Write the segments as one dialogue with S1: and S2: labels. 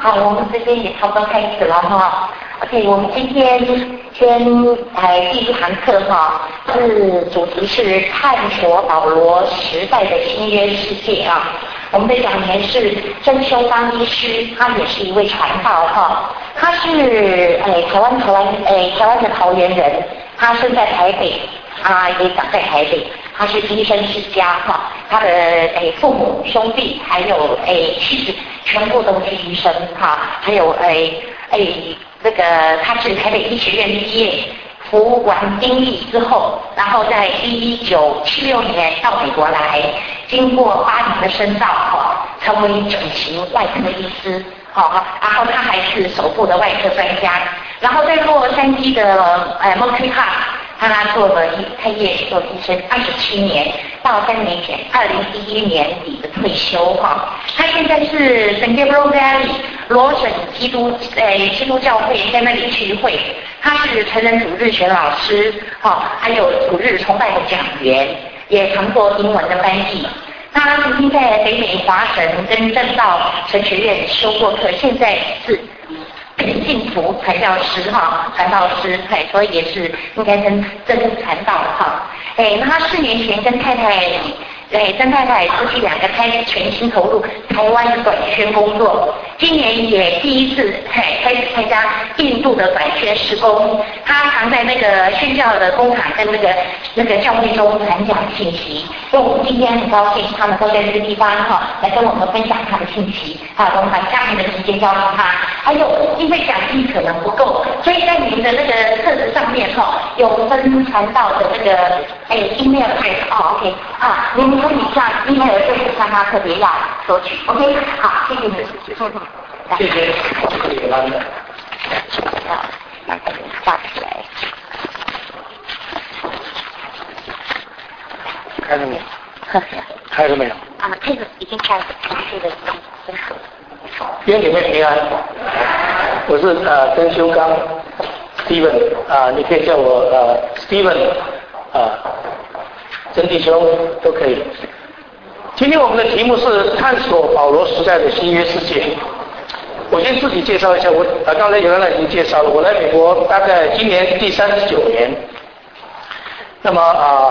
S1: 好，我们这边也差不多开始了哈。OK， 我们今天先第一堂课哈，主题是探索保罗时代的新约世界啊。我们的讲员是曾修刚医师，他也是一位传道哈。他是台湾的桃园人，他生在台北，也长在台北。他是医生世家哈，他的父母兄弟还有妻子全部都是医生哈，还有那个他是台北医学院毕业，服完兵役之后，然后在1976年到美国来，经过8年的深造哈，成为整形外科医师哈，然后他还是首部的外科专家，然后在洛杉矶的Monterey Park。他做了开业做医生27年，到3年前2011年底的退休哈。他现在是San Gabriel Valley罗省基督教会在那里聚会，他是成人主日学老师哈，还有主日崇拜的讲员，也常做英文的翻译。他曾经在北美华神跟正道神学院修过课，现在是幸福传教师哈，传道师，所以也是应该真传道哈。那他4年前跟太太夫妻2个开始全心投入台湾的短宣工作，今年也第一次开始参加印度的短宣施工。他常在那个宣教的工厂跟那个教会中传讲信息。所以我们今天很高兴，他们都在这个地方哈，来跟我们分享他的信息。我们把下面的时间交给他。还有，因为讲义可能不够，所以在你们的那个册子上面有分传道的那个email OK 你们可以像 email 就是向他特别要索取 OK 好，谢谢你。
S2: 谢谢有拉的。
S1: 挂起来。
S2: 开了没有？开了没有？
S1: 开始已经开了，这个
S2: 愿你们平安。我是曾修刚 Steven 你可以叫我Steven 曾弟兄都可以。今天我们的题目是探索保罗时代的新约世界。我先自己介绍一下，我刚才有人已经介绍了，我来美国大概今年第39年。那么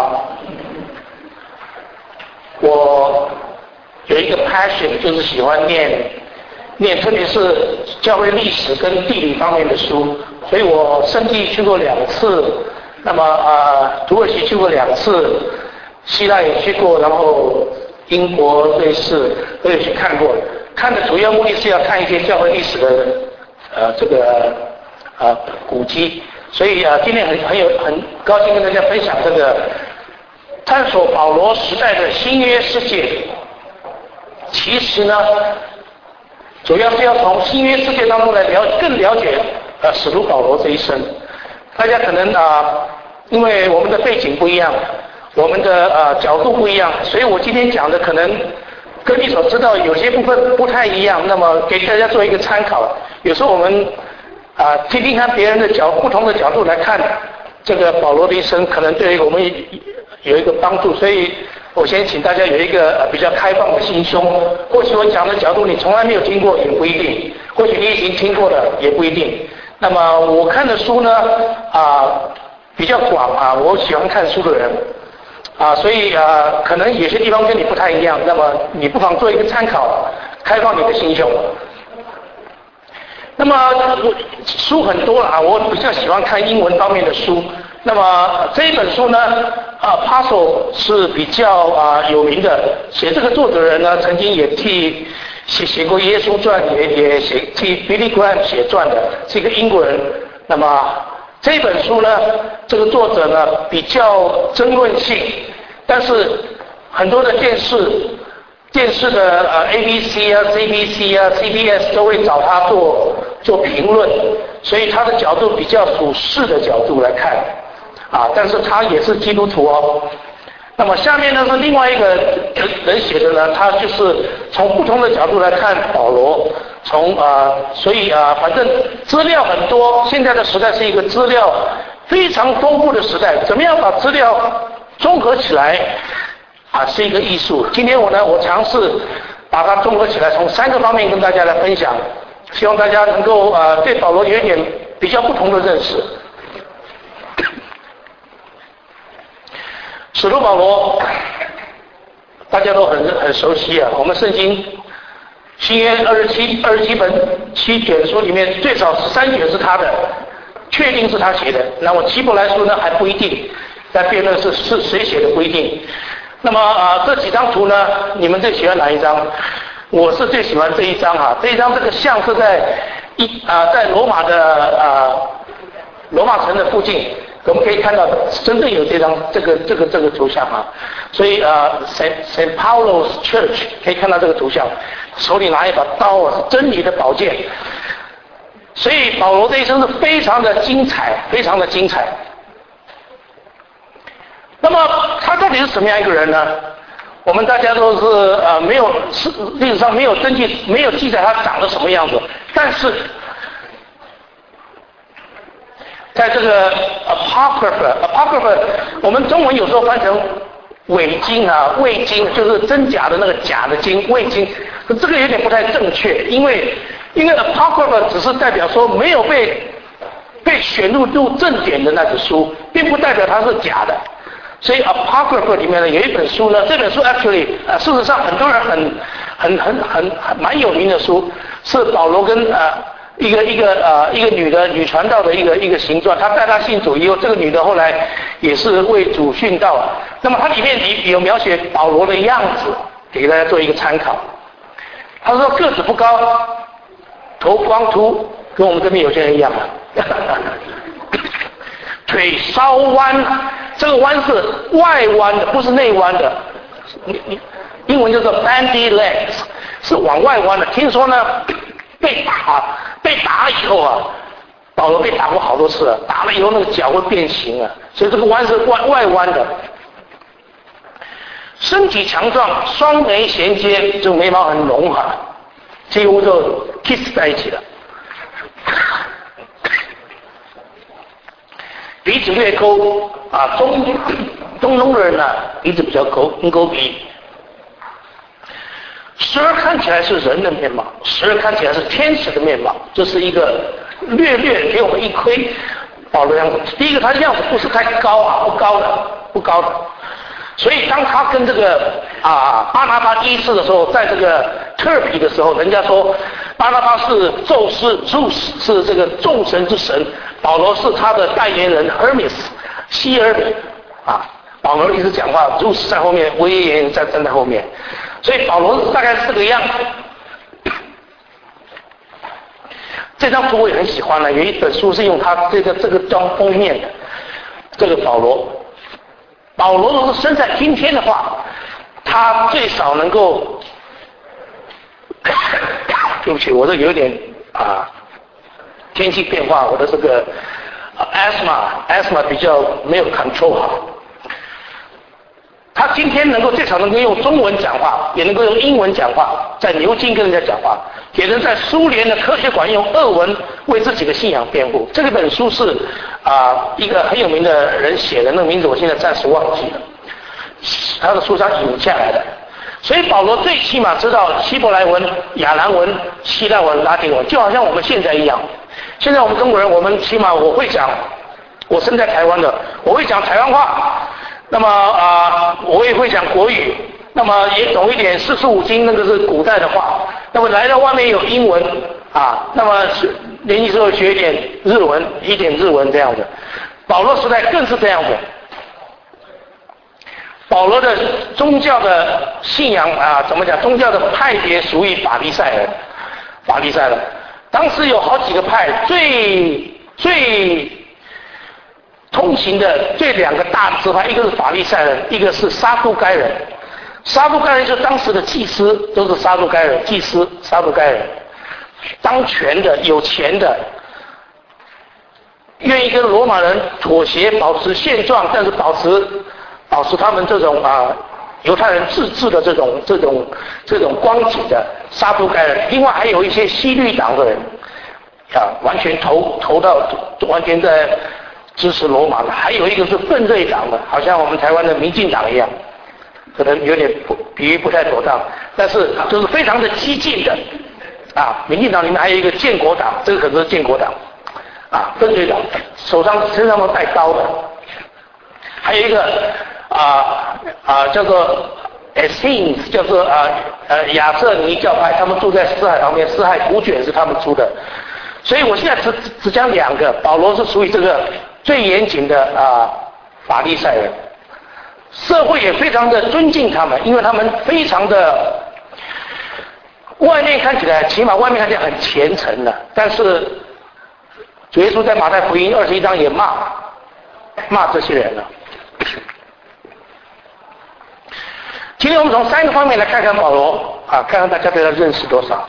S2: 我有一个 passion， 就是喜欢念特别是教会历史跟地理方面的书，所以我圣地去过2次，那么土耳其去过2次，希腊也去过，然后英国、瑞士都有去看过。看的主要目的是要看一些教会历史的古迹，所以今天很高兴跟大家分享这个探索保罗时代的新约世界。其实呢，主要是要从新约世界当中来更了解使徒保罗这一生。大家可能因为我们的背景不一样，我们的角度不一样，所以我今天讲的可能跟你所知道有些部分不太一样，那么给大家做一个参考。有时候我们听听看别人的不同的角度来看这个保罗的一生，可能对我们有一个帮助，所以我先请大家有一个比较开放的心胸。或许我讲的角度你从来没有听过也不一定，或许你已经听过了也不一定。那么我看的书呢比较广我喜欢看书的人所以可能有些地方跟你不太一样，那么你不妨做一个参考，开放你的心胸。那么书很多了我比较喜欢看英文方面的书。那么这一本书呢Apostle 是比较有名的，写这个作者人呢曾经也写过耶稣传，也替 Billy Graham 写传的，是一个英国人。那么这本书呢，这个作者呢比较争论性，但是很多的电视的ABC CBC CBS 都会找他做评论，所以他的角度比较属世的角度来看但是他也是基督徒那么下面呢是另外一个人写的呢，他就是从不同的角度来看保罗，所以反正资料很多，现在的时代是一个资料非常丰富的时代，怎么样把资料综合起来是一个艺术。今天我尝试把它综合起来，从3个方面跟大家来分享希望大家能够对保罗有一点比较不同的认识。使徒保罗大家都很熟悉啊，我们圣经新约27本7卷书里面最少3卷是他的，确定是他写的。那么希伯来书呢还不一定，在辩论是谁写的不一定。那么这几张图呢，你们最喜欢哪一张？我是最喜欢这一张啊，这一张这个像是在罗马的罗马城的附近。我们可以看到，真正有这个图像啊，所以Saint Paulo's Church 可以看到这个图像，手里拿一把刀啊，真理的宝剑。所以保罗这一生是非常的精彩，非常的精彩。那么他到底是什么样一个人呢？我们大家都是历史上没有记载他长得什么样子，但是在这个 apocrypha 我们中文有时候翻成伪经啊、伪经，就是真假的那个假的经，伪经，这个有点不太正确，因为 apocrypha 只是代表说没有被选入正典的那个书，并不代表它是假的。所以 apocrypha 里面呢有一本书呢，这本书 actually 事实上很多人蛮有名的书，是保罗跟一个女传道的一个形状，他带她信主以后，这个女的后来也是为主殉道。那么它里面有描写保罗的样子，给大家做一个参考。他说个子不高，头光秃，跟我们这边有些人一样啊，腿稍弯，这个弯是外弯的，不是内弯的。英文叫做 bandy legs， 是往外弯的。听说呢，被打了以后啊，保罗被打过好多次了，打了以后那个脚会变形啊，所以这个弯是外弯的。身体强壮，双眉衔接，这个眉毛很浓哈，几乎就 kiss 在一起了。鼻子略沟啊，中东的人呢，鼻子比较沟，鹰钩鼻。时而看起来是人的面貌，时而看起来是天使的面貌，这是一个略给我们一窥保罗样子。第一个，他的样子不是太高啊，不高的。所以当他跟这个巴拿巴第一次的时候，在这个特比的时候，人家说巴拿巴是宙斯 Zeus 是这个众神之神，保罗是他的代言人 Hermes 希尔米啊。保罗一直讲话 ，Zeus 在后面，威严站在后面。所以保罗大概是这个样子。这张图我也很喜欢了，有一本书是用他这个当封面的。这个保罗如果生在今天的话，他最少能够，对不起，我这有点天气变化，我的这个asthma 比较没有 control 好。他今天最少能够用中文讲话，也能够用英文讲话，在牛津跟人家讲话，也能在苏联的科学馆用俄文为自己的信仰辩护。这本书是一个很有名的人写的，那个名字我现在暂时忘记了，他的书上引下来的。所以保罗最起码知道希伯来文、亚兰文、希腊文、拉丁文，就好像我们现在一样。现在我们中国人，我们起码我会讲，我生在台湾的，我会讲台湾话。那么我也会讲国语，那么也懂一点45经，那个是古代的话。那么来到外面有英文那么年轻时候学一点日文这样的。保罗时代更是这样的。保罗的宗教的信仰怎么讲？宗教的派别属于法利赛人。当时有好几个派，最通行的两个大支派，一个是法利赛人，一个是撒都该人。撒都该人就是当时的祭司，都是撒都该人，祭司撒都该人，当权的、有钱的，愿意跟罗马人妥协，保持现状，但是保持他们这种犹太人自治的这种光景的撒都该人。另外还有一些西律党的人完全投到完全在支持罗马的，还有一个是奋锐党的，好像我们台湾的民进党一样，可能有点比喻不太妥当，但是就是非常的激进的民进党里面还有一个建国党，这个可是建国党，分队长，身上都带刀的，还有一个叫做 Essenes， 叫做亚瑟尼教派，他们住在死海旁边，死海古卷是他们出的，所以我现在只讲2个，保罗是属于这个最严谨的法利赛人，社会也非常的尊敬他们，因为他们非常的外面看起来，起码外面看起来很虔诚的，但是主耶稣在马太福音21章也骂这些人了。今天我们从3个方面来看看保罗看看大家对他认识多少。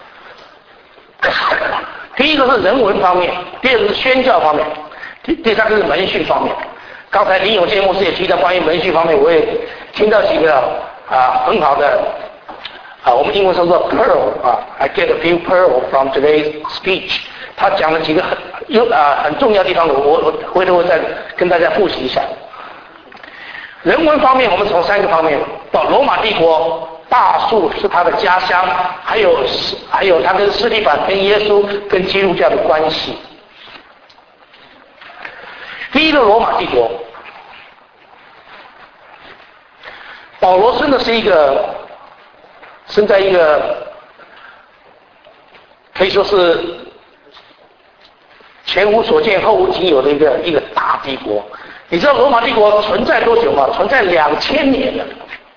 S2: 第一个是人文方面，第二个是宣教方面，第三个是门训方面。刚才林永健牧师也提到关于门训方面，我也听到几个很好的我们英文说做 pearl I get a few pearl from today's speech。他讲了几个很重要的地方，我回头再跟大家复习一下。人文方面，我们从3个方面，到罗马帝国，大树是他的家乡，还有他跟司提反、跟耶稣、跟基督教的关系。第一个罗马帝国，保罗真的是生在一个可以说是前无所见后无仅有的一个大帝国。你知道罗马帝国存在多久吗？存在2000年了。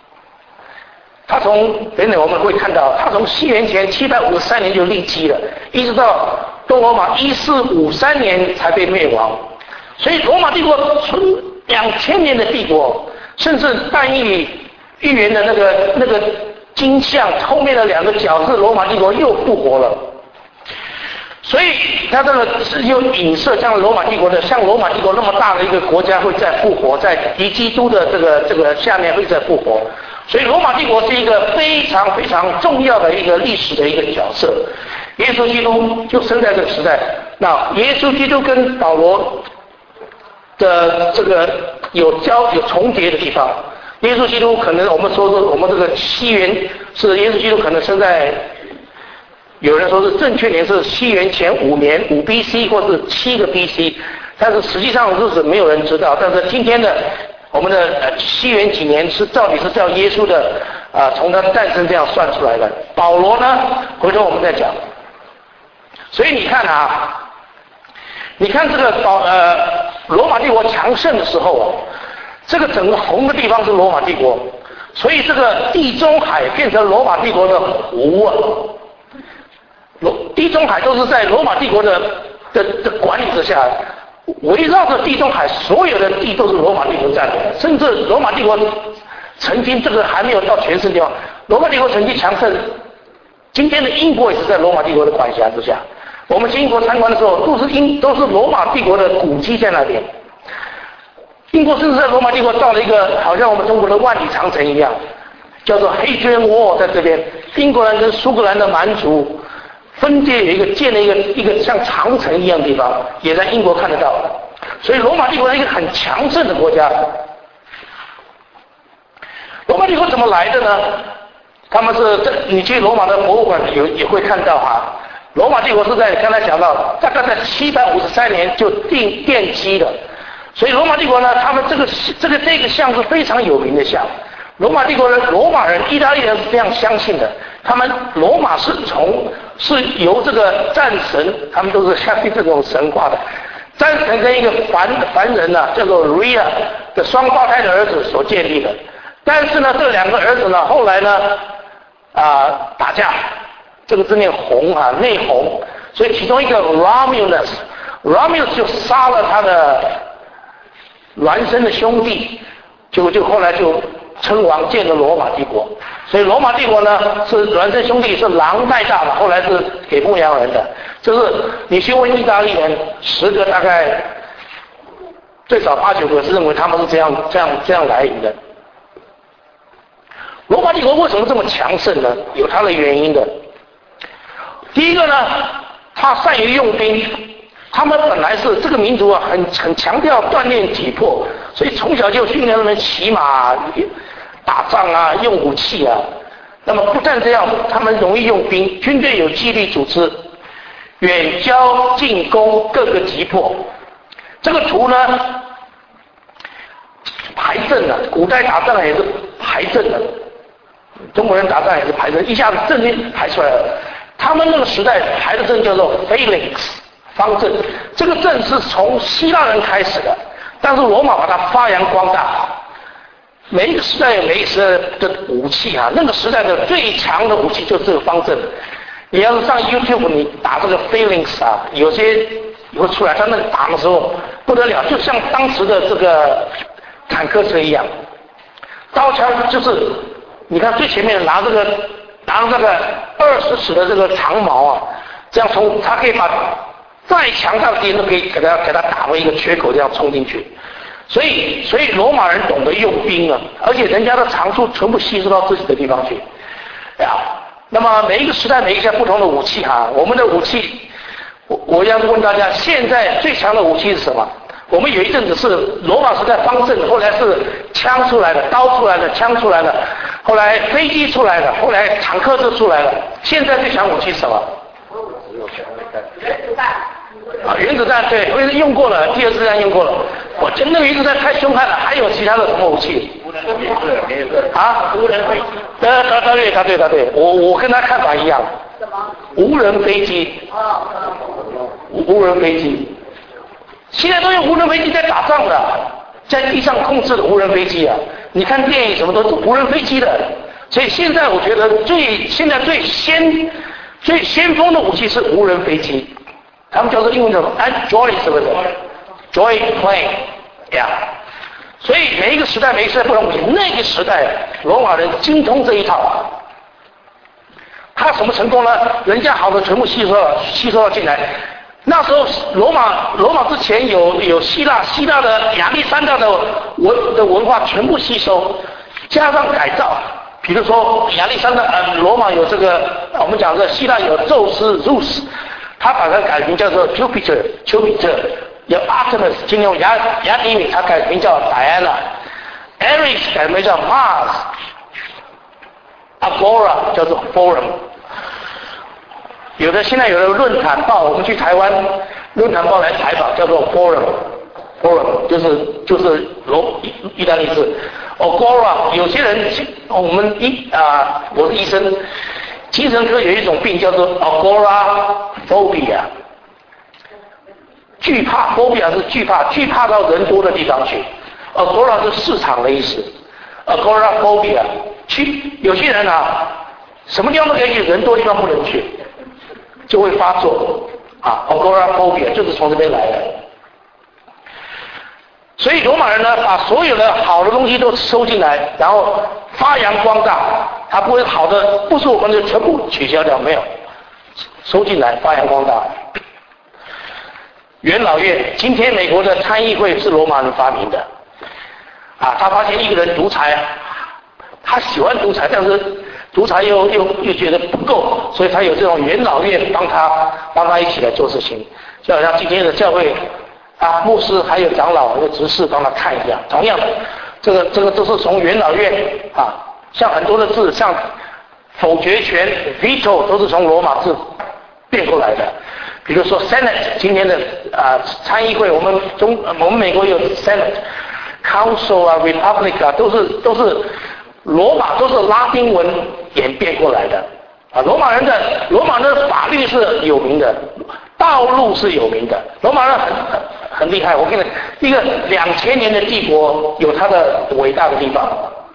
S2: 等等我们会看到，他从西元前753年就立基了，一直到东罗马1453年才被灭亡。所以罗马帝国存2000年的帝国，甚至但以预言的那个金像后面的2个角是罗马帝国又复活了。所以他这个是有影射，像罗马帝国那么大的一个国家会再复活，在敌基督的这个下面会再复活。所以罗马帝国是一个非常非常重要的一个历史的一个角色。耶稣基督就生在这个时代。那耶稣基督跟保罗的这个有重叠的地方。耶稣基督可能我们这个西元是耶稣基督可能生在。有人说是正确年是西元前5年5 BC 或是7个 BC， 但是实际上的日子没有人知道。但是今天的我们的西元几年到底是叫耶稣的从他诞生这样算出来的。保罗呢，回头我们再讲。所以你看你看这个罗马帝国强盛的时候这个整个红的地方是罗马帝国，所以这个地中海变成罗马帝国的湖地中海都是在罗马帝国的管理之下，围绕着地中海所有的地都是罗马帝国占的，甚至罗马帝国曾经这个还没有到全盛地方，罗马帝国曾经强盛，今天的英国也是在罗马帝国的管辖之下。我们去英国参观的时候，都是罗马帝国的古迹在那边。英国甚至在罗马帝国造了一个好像我们中国的万里长城一样，叫做 Hadrian Wall， 在这边，英国人跟苏格兰的蛮族分界有建了一个像长城一样的地方，也在英国看得到。所以罗马帝国是一个很强盛的国家。罗马帝国怎么来的呢？他们你去罗马的博物馆也会看到罗马帝国是在刚才讲到，大概在753年就奠基的。所以罗马帝国呢，他们这个像是非常有名的像。罗马帝国人、罗马人、意大利人是这样相信的，他们罗马是由这个战神，他们都是相信这种神话的。战神跟一个凡人叫做 Rhea 的双胞胎的儿子所建立的。但是呢，这2个儿子呢，后来呢打架，这个字念红内红，所以其中一个 Romulus 就杀了他的孪生的兄弟，就后来就称王建了罗马帝国。所以罗马帝国呢是孪生兄弟是狼带大的，后来是给牧羊人的。就是你去问意大利人，10个大概最少8、9个是认为他们是这样来临的。罗马帝国为什么这么强盛呢？有它的原因的。第一个呢，他善于用兵。他们本来是这个民族很强调锻炼体魄，所以从小就训练他们骑马、打仗用武器那么不但这样，他们容易用兵，军队有纪律组织，远交近攻，各个击破。这个图呢，排阵的，古代打仗也是排阵的，中国人打仗也是排阵，一下子阵列排出来了。他们那个时代排的阵叫做 phalanx 方阵，这个阵是从希腊人开始的，但是罗马把它发扬光大。每一个时代有每一个时代的武器啊，那个时代的最强的武器就是这个方阵。你要是上 YouTube 你打这个 phalanx 啊，有些会出来，他那个打的时候不得了，就像当时的这个坦克车一样。刀枪就是你看最前面拿着这个20尺的这个长矛啊，这样他可以把再强大的敌人都可以给他打回一个缺口，这样冲进去。所以罗马人懂得用兵啊，而且人家的长处全部吸收到自己的地方去啊。那么每一个时代每一个不同的武器啊，我们的武器，我要问大家，现在最强的武器是什么？我们有一阵子是罗马时代方阵，后来是枪出来的，刀出来的，枪出来的，后来飞机出来的，后来坦克就出来了。现在最强武器是什么？原子弹。啊，原子弹对，我用过了，第二次战用过了。我觉得那个原子弹太凶悍了。还有其他的什么武器？啊？无人飞机。他对，我跟他看法一样。什么？无人飞机。无人飞机。现在都用无人飞机在打仗的，在地上控制的无人飞机啊！你看电影什么都是无人飞机的。所以现在我觉得现在最先锋的武器是无人飞机。他们叫做英文叫 Joy 是不是 ？Joy plane 呀。所以每一个时代不同武器。那个时代罗马人精通这一套，他什么成功呢？人家好的全部吸收了进来。那时候罗马之前有希腊的亚历山大的文化全部吸收，加上改造。比如说亚历山大罗马有这个我们讲的希腊有宙斯 Zeus。他把它改名叫做 Jupiter， 有 Artemis， 今天雅典女他改名叫 Diana，Ares 改名叫 Mars，Agora 叫做 Forum。现在有的论坛报，我们去台湾论坛报来采访，叫做 Forum 就是意大利字 Agora。有些人我是医生。精神科有一种病叫做 agoraphobia， 惧怕 phobia 是惧怕到人多的地方去。agora 是市场的意思 ，agoraphobia 有些人啊，什么地方都可以去，人多地方不能去，就会发作啊 ，agoraphobia 就是从这边来的。所以罗马人呢，把所有的好的东西都收进来，然后发扬光大。他不会好的，不是我们就全部取消掉，没有，收进来发扬光大。元老院，今天美国的参议会是罗马人发明的，啊，他发现一个人独裁，他喜欢独裁，但是独裁又觉得不够，所以他有这种元老院帮他一起来做事情，就好像今天的教会啊，牧师还有长老有执事帮他看一下，同样的，这个都是从元老院啊。像很多的字，像否决权 veto 都是从罗马字变过来的。比如说 Senate， 今天的参议会，我们美国有 Senate、Council 啊 ，Republic 啊，都是罗马都是拉丁文演变过来的啊。罗马人的法律是有名的，道路是有名的。罗马人很厉害，我跟你一个2000年的帝国有它的伟大的地方。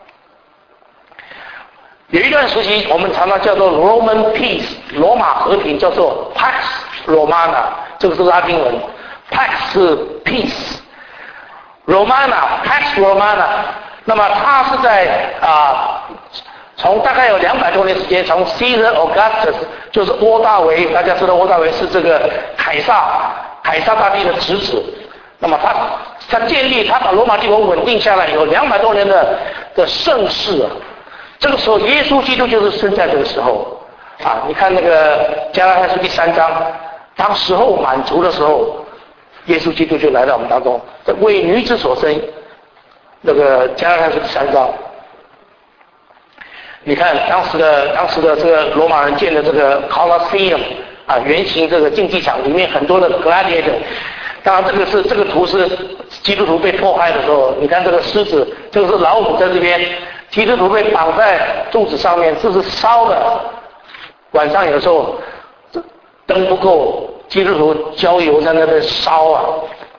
S2: 有一段时期，我们常常叫做 Roman Peace， 罗马和平，叫做 Pax Romana， 这个是拉丁文 ，Pax 是 Peace，Romana，Pax Romana。那么它是在从大概有200多年时间，从 Caesar Augustus， 就是柯大维，大家知道柯大维是这个凯撒大帝的侄子。那么他建立，他把罗马帝国稳定下来以后，200多年的盛世啊。这个时候，耶稣基督就是生在这个时候啊！你看那个加拉太书第3章，当时候满足的时候，耶稣基督就来到我们当中，为女子所生。那个加拉太书第3章， 你看当时的这个罗马人建的这个 Colosseum 啊，圆形这个竞技场里面很多的 gladiator。当然这个图是基督徒被迫害的时候，你看这个狮子，这个是老虎在这边，基督徒被绑在柱子上面，这是烧的。晚上有时候灯不够，基督徒浇油在那边烧啊。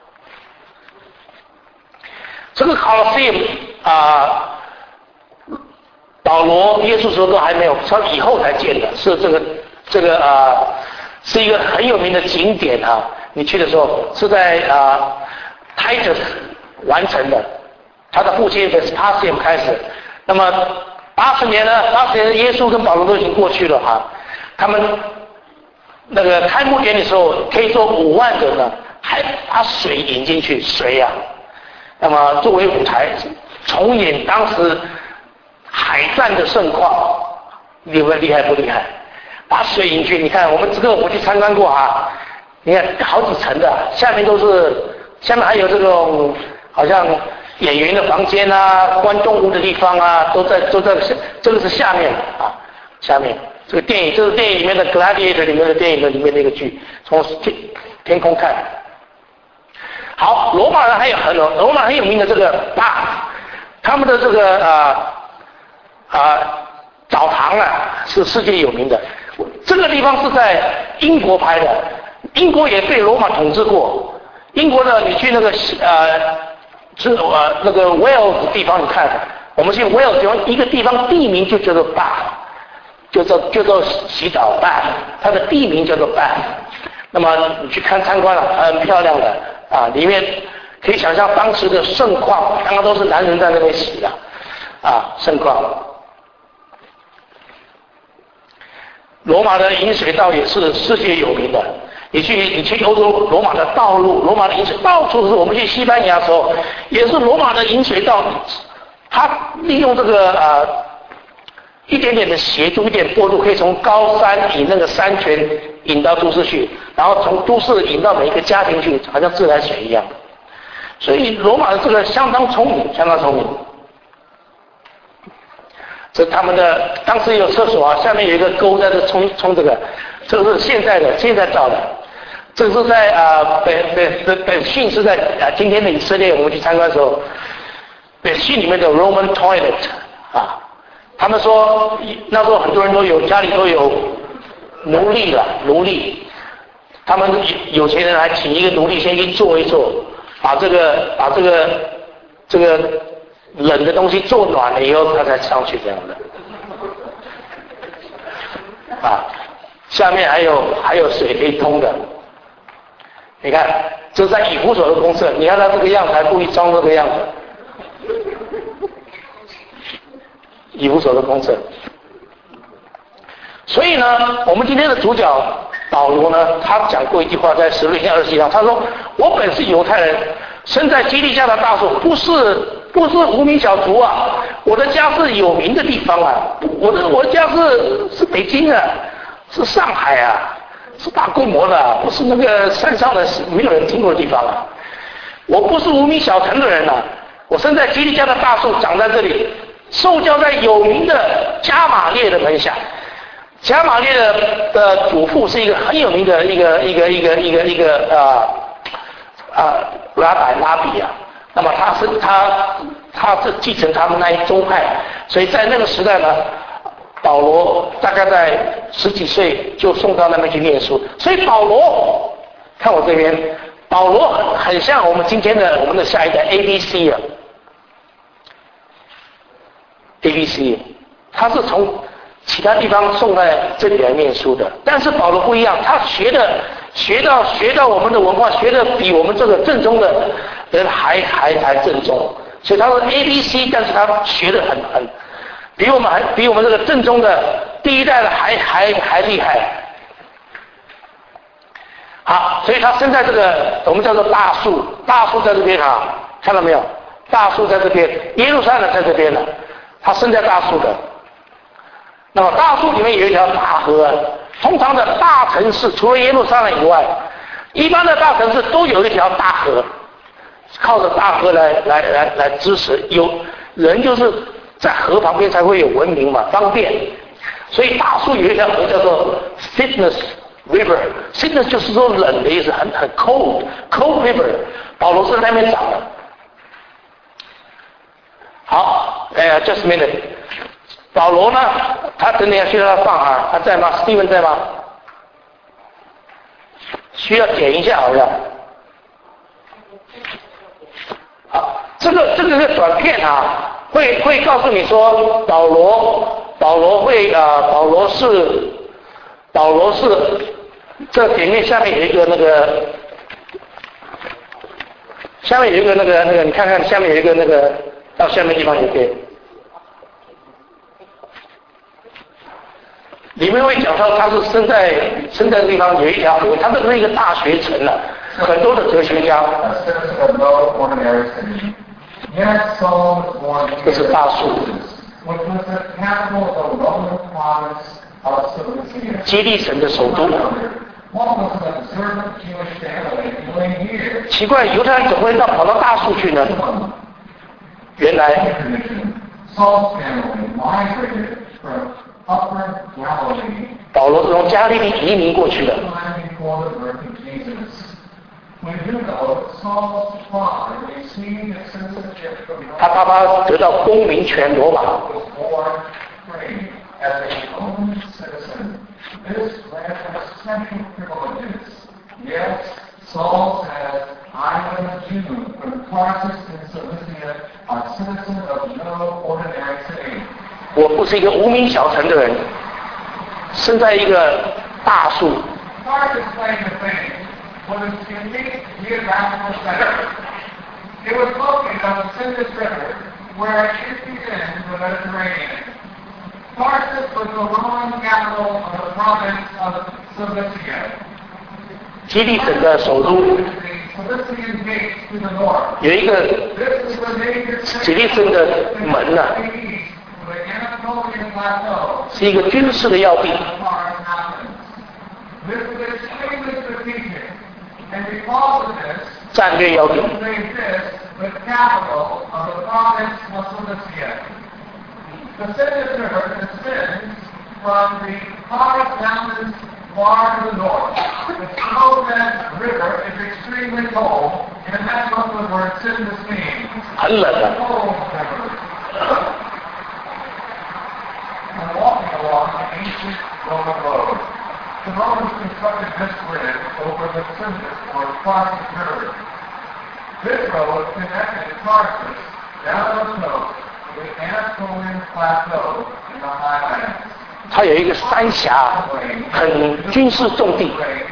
S2: 这个 Colosseum 啊，保罗、耶稣时候都还没有，他以后才建的，是是一个很有名的景点啊。你去的时候是在Titus 完成的，他的父亲 Vespasian 开始。那么80年耶稣跟保罗都已经过去了哈。他们那个开幕典礼的时候，可以说5万人呢，还把水引进去，水啊。那么作为舞台，重演当时海战的盛况，厉害不厉害？把水引去，你看我们这个我去参观过啊，你看好几层的，下面还有这种好像演员的房间啊、观众屋的地方啊，都在这个是下面啊，下面这个电影里面的 Gladiator 里面的电影的里面那个剧，从天空看。好，罗马人很有名的这个他们的这个澡堂啊是世界有名的。这个地方是在英国拍的，英国也被罗马统治过。英国的你去那个那个 Wales 地方，你看，我们去 Wales 地方一个地方地名就叫做 Bath， 叫做洗澡 Bath， 它的地名叫做 Bath。那么你去参观了，很漂亮的啊，里面可以想象当时的盛况，刚刚都是男人在那边洗的啊，盛况。罗马的饮水道也是世界有名的。你去欧洲，罗马的道路，罗马的饮水到处是。我们去西班牙的时候，也是罗马的饮水道，它利用这个一点点的协助，一点过渡，可以从高山引那个山泉引到都市去，然后从都市引到每一个家庭去，好像自来水一样。所以罗马的这个相当聪明，相当聪明。这他们的当时有厕所啊，下面有一个沟在这冲这个，这个是现在造的。这个是在本训是在今天的以色列，我们去参观的时候，本训里面的 Roman toilet 啊，他们说那时候很多人家里都有奴隶，他们有钱人还请一个奴隶先去做一做，把这个冷的东西做暖了以后，他才上去这样的。啊，下面还有水可以通的。你看，这是在以弗所的公厕，你看他这个样子还故意装这个样子。以弗所的公厕。所以呢，我们今天的主角保罗呢，他讲过一句话，在使徒行传27章，他说：“我本是犹太人，生在基利家的大树，不是无名小卒啊，我的家是有名的地方啊，我的家是北京啊，是上海啊，是大规模的啊，不是那个山上的没有人听过的地方啊。我不是无名小城的人啊，我生在基利家的大树，长在这里，受教在有名的加玛列的门下。加玛列的祖父是一个很有名的一个拉比啊。那么他是继承他们那一宗派，所以在那个时代呢，保罗大概在10几岁就送到那边去念书。所以保罗，看我这边，保罗很像我们今天的我们的下一代 ABC 啊 ，ABC， 他是从其他地方送在这里来念书的，但是保罗不一样，他学到我们的文化，学的比我们这个正宗的人还正宗，所以他是 ABC， 但是他学的很比我们这个正宗的第一代的还厉害。好，所以他生在这个我们叫做大树在这边啊，看到没有？大树在这边，耶路撒冷在这边呢，他生在大树的。那么大树里面有一条大河，通常的大城市除了耶路撒冷以外，一般的大城市都有一条大河，靠着大河来支持。有人就是在河旁边才会有文明嘛，方便。所以大树有一条河叫做 Cydnus River，Cydnus 就是说冷的意思，很 cold river。保罗是在那边长的。好，just a minute。保罗呢，他等等要需要他放啊，他在吗 ？Steven 在吗？需要点一下好像。好，这个短片啊，会告诉你说保罗是这个点面下面有一个那个，下面有一个那个，你看看下面有一个那个，到下面地方也可以。里面会讲到他是生在的地方有一条河，他这是一个大学城了，很多的哲学家。这是大树。基利省的首都。奇怪，犹太人怎么会跑到大树去呢？原来保罗是从加利利移民过去的。他爸爸得到公民权罗马。
S3: Saul says, I am a Jew from Tarsus in Cilicia, a citizen of no ordinary city.
S2: 我不是一个无名小城的人，生在一个大树。
S3: Tarsus claim to fame was a unique geographical center. It was located on the Cydnus River, where it empties into the Mediterranean. Tarsus was the Roman capital of the province of Cilicia.
S2: 基利省的首都有一个基利省的门呢、是一个军事的要地。战略要地。
S3: Far to the north. The Snowbed River is extremely cold, and that's what the word Cydnus means.
S2: 很冷的。
S3: And walking along an ancient Roman road. The Romans constructed this bridge over the Cydnus or Tarsus River. This road connected Tarsus down the coast to the Anatolian Plateau in the highlands.
S2: 它有一个三峡，很军事重地。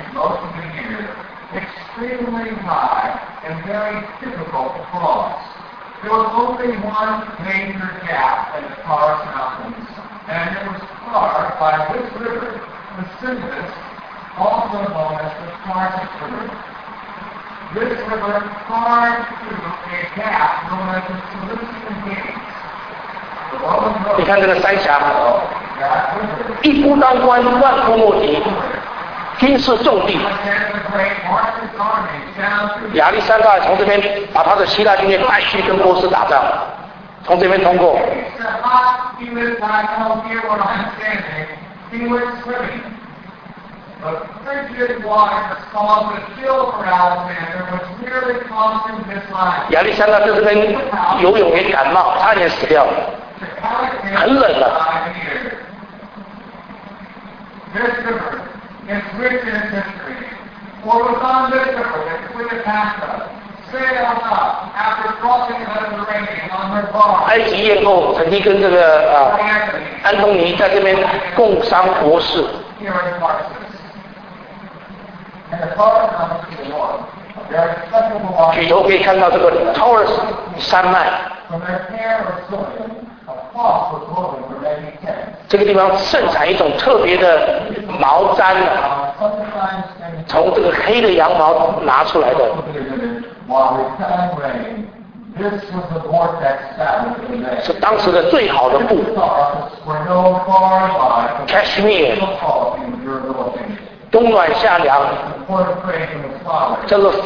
S3: Extremely high and very difficult to cross. There was only one major gap in the Taurus Mountains, and it was carved by this river, the Cydnus, also known as the Tarsus River. This river carved through a gap known as the Cilician Gates.
S2: 你看这个三峡，一夫当关，万夫莫敌，军事重地。亚历山大从这边把他的希腊军队带去跟波斯打仗，从这边通过。亚历山大在这边游泳也感冒，差点死掉了。很冷了。
S3: This river is rich in its history. For it was on this river that Cleopatra sailed up after crossing the Mediterranean on her barge.
S2: 埃及艳后曾经跟这个安东尼在这边共商国事。
S3: Here in Tarsus. And the Taurus Mountains to the north. There is special
S2: 举头可以看到这个 Taurus 山脉。
S3: From their hair or silken, a cloth was woven for making tents.
S2: 这个地方盛产一种特别的毛毡啊，从这个黑的羊毛拿出来的。是当时的最好的布 ，Cashmere， 冬暖夏凉，叫做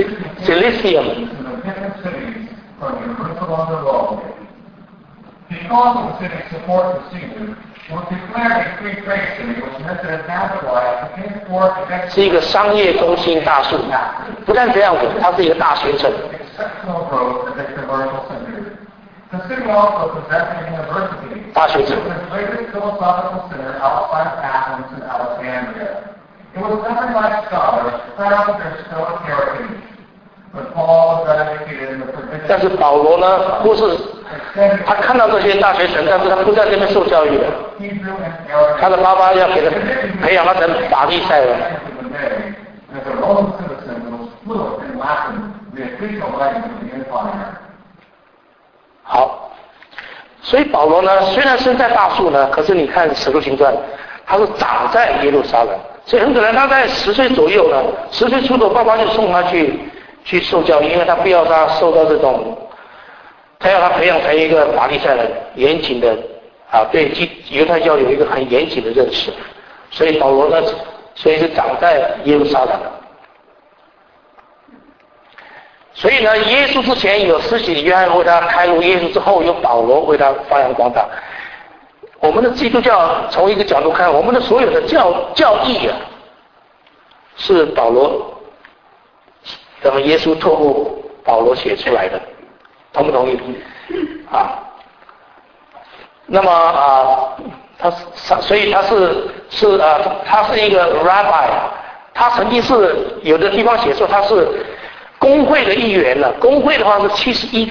S2: Cilicium。
S3: because of the civic support for Caesar, was declared a free trade city, which meant that it naturalized the import of
S2: 是一个商业中心大树。不但这样子，它是一个大学城。
S3: exceptional growth as a commercial center. The city also possessed a university,
S2: 大学城。
S3: which was the greatest philosophical center outside of Athens and Alexandria. It was governed by scholars proud of their Stoic heritage, but Paul was educated in the
S2: 但是
S3: forbidden
S2: 保罗呢，不是他看到这些大学城，但是他不在这边受教育的。
S3: Hebrew and Arabic
S2: 他的爸爸要给他培养他成法利赛人。
S3: of the day. As a Roman citizen, was fluent in Latin, the official language of the empire.
S2: 好，所以保罗呢，虽然身在大树呢，可是你看《使徒行传》，他是长在耶路撒冷，所以很可能他在10岁左右呢，10岁出头，爸爸就送他去受教育，因为他不要他受到这种，他要他培养成一个法利赛人，严谨的啊，对犹太教有一个很严谨的认识，所以保罗呢，所以是长在耶路撒冷。所以呢，耶稣之前有施洗约翰为他开路，耶稣之后有保罗为他发扬光大。我们的基督教从一个角度看，我们的所有的教义啊，是保罗，那么耶稣透过保罗写出来的，同不同意？啊，那么所以他是一个 rabbi， 他曾经是有的地方写说他是公会的一员了，公会的话是71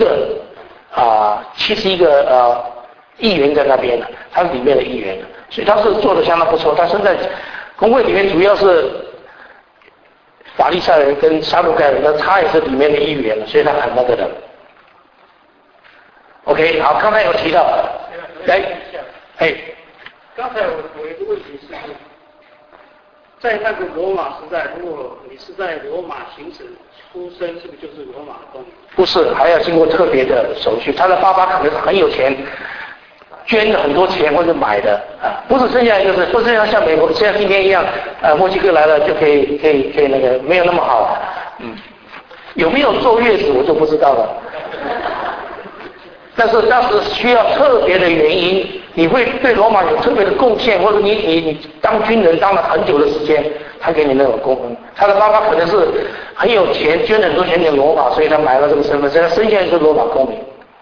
S2: 个议员在那边了，他是里面的议员了，所以他是做得相当不错。他现在公会里面主要是法利赛人跟撒都该人，那他也是里面的议员了，所以他很那个的。OK， 好，刚才有提到，来，哎，
S4: 刚才我有一个问题是，在那个罗马时代，如果你是在罗马行省出生，是不是就是罗马的公民？
S2: 不是，还要经过特别的手续。他的爸爸可能是很有钱，捐了很多钱或者买的啊，不是生下来就是，不是像美国像今天一样，墨西哥来了就可以那个，没有那么好。有没有坐月子我就不知道了。但是当时需要特别的原因，你会对罗马有特别的贡献，或者你当军人当了很久的时间，他给你那种功能。他的爸爸可能是很有钱，捐了很多钱给罗马，所以他买了这个身份，所以他生下来是罗马公民。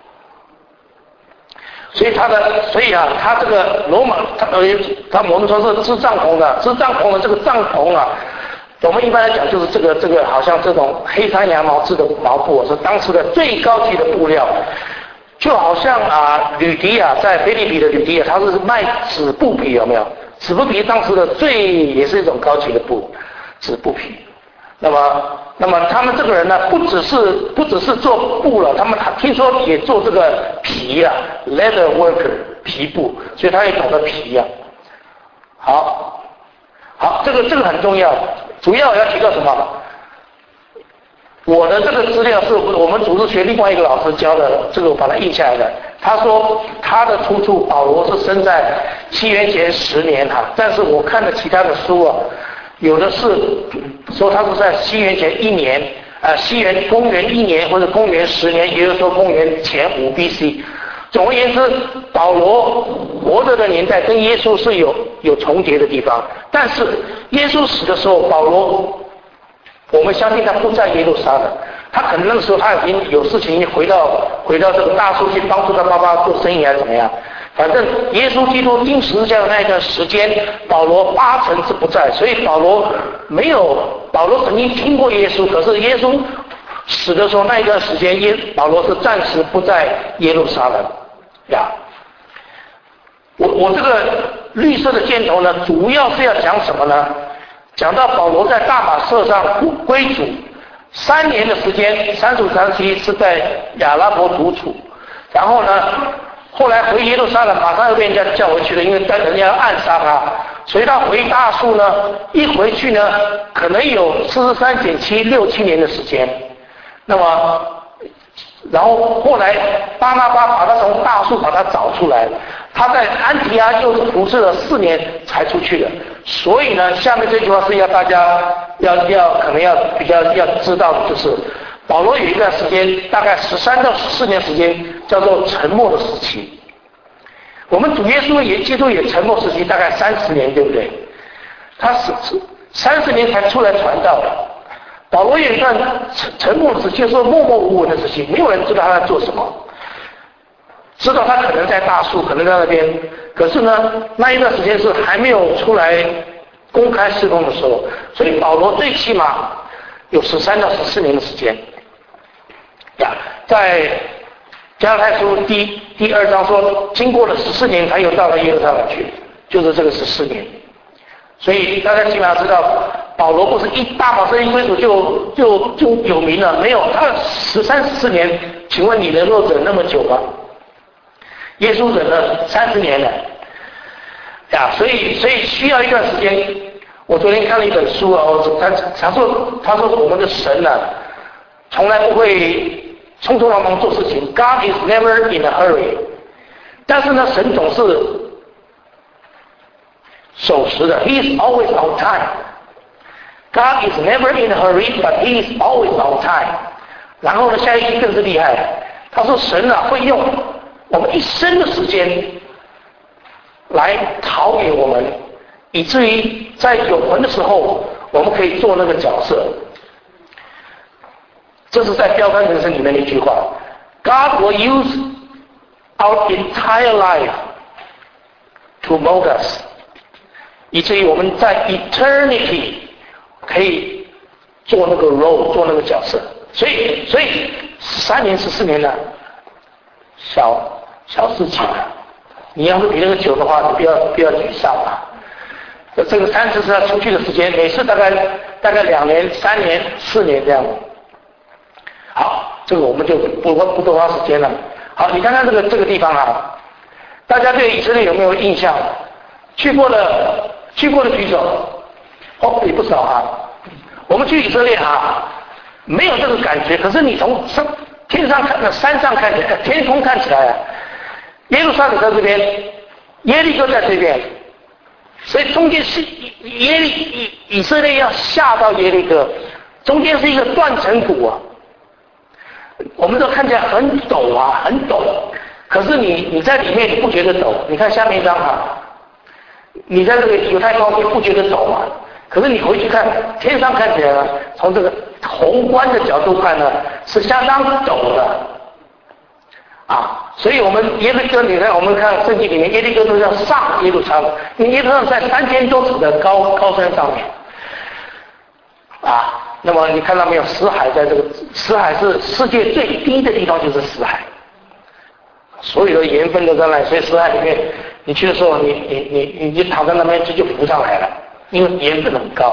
S2: 所以他这个罗马，我们说是织帐篷的这个帐篷啊，我们一般来讲就是这个好像这种黑山羊毛织的毛布是当时的最高级的布料。就好像吕迪亚在菲律宾的吕迪亚，它是卖纸布皮，有没有？纸布皮当时的也是一种高级的布，纸布皮。那么他们这个人呢，不只是做布了，他们听说也做这个皮啊 ，leather worker 皮布，所以他也搞到皮啊。好，这个很重要，主要要提到什么？我的这个资料是我们组织学另外一个老师教的，这个我把它印下来的。他说他的出处保罗是生在西元前10年哈，但是我看了其他的书啊，有的是说他是在西元前1年，公元1年或者公元10年，也就是说公元前5 BC。总而言之，保罗活着的年代跟耶稣是有重叠的地方，但是耶稣死的时候，保罗。我们相信他不在耶路撒冷，他可能那个时候他已经有事情回到这个大树去帮助他爸爸做生意还是怎么样。反正耶稣基督钉十字架的那一段时间，保罗80%是不在，所以保罗曾经听过耶稣，可是耶稣死的时候那一段时间，保罗是暂时不在耶路撒冷呀。我这个绿色的箭头呢，主要是要讲什么呢？讲到保罗在大马色上归主3年的时间，35、37是在亚拉伯独处，然后呢，后来回耶路撒冷，马上又被人家叫回去了，因为人家要暗杀他，所以他回大树呢，一回去呢，可能有43减7 6、7年的时间。那么，然后后来巴拿巴把他从大树把他找出来，他在安提阿又是服侍了4年才出去的。所以呢，下面这句话是要大家可能要比较要知道的，就是保罗有一段时间，大概13到14年时间，叫做沉默的时期。 我们主耶稣基督也沉默时期大概30年，对不对？他是30年才出来传道的。保罗有一段沉默时期，说默默无闻的时期，没有人知道他在做什么，知道他可能在大树，可能在那边，可是呢，那一段时间是还没有出来公开事工的时候，所以保罗最起码有13到14年的时间。在加拉太书第2章说，经过了14年才有到了耶路撒冷去，就是这个14年。所以大家基本上知道，保罗不是一大把圣经归主就有名了，没有，他13、14年，请问你能够忍那么久吗？耶稣忍了30年了，所以需要一段时间。我昨天看了一本书啊，他说我们的神呢，从来不会匆匆忙忙做事情 ，God is never in a hurry， 但是呢，神总是守时的 ，He is always on time。God is never in a hurry, but He is always on time。然后呢，下一句更是厉害，他说神啊会用我们一生的时间来讨给我们，以至于在永恒的时候，我们可以做那个角色。这是在标杆人生里面的一句话 ：God will use our entire life to mold us。以至于我们在 eternity 可以做那个 role， 做那个角色。所以13年、14年呢，小事情啊。你要是比那个久的话，你不要沮丧啊。这个30是他出去的时间，每次大概2年、3年、4年这样。好，这个我们就不多花时间了。好，你看看这个地方啊，大家对以色列有没有印象？去过的举手，也不少啊。我们去以色列啊，没有这个感觉。可是你从天上看，山上看起来，天空看起来啊，耶路撒冷在这边，耶利哥在这边，所以中间是以色列要下到耶利哥，中间是一个断层谷啊。我们都看起来很陡啊，很陡。可是你在里面你不觉得陡？你看下面一张啊。你在这个犹太高原不觉得陡吗？可是你回去看天上看起来呢，从这个宏观的角度看呢，是相当陡的啊。所以我们耶利哥，你看我们看圣经里面，耶利哥都叫上耶路撒冷，因为耶路撒冷在3000多尺的高山上面啊。那么你看到没有？死海在这个死海是世界最低的地方，就是死海，所有的盐分都在那里，所以死海里面。你去的时候，你躺在那边就浮上来了，因为盐分很高。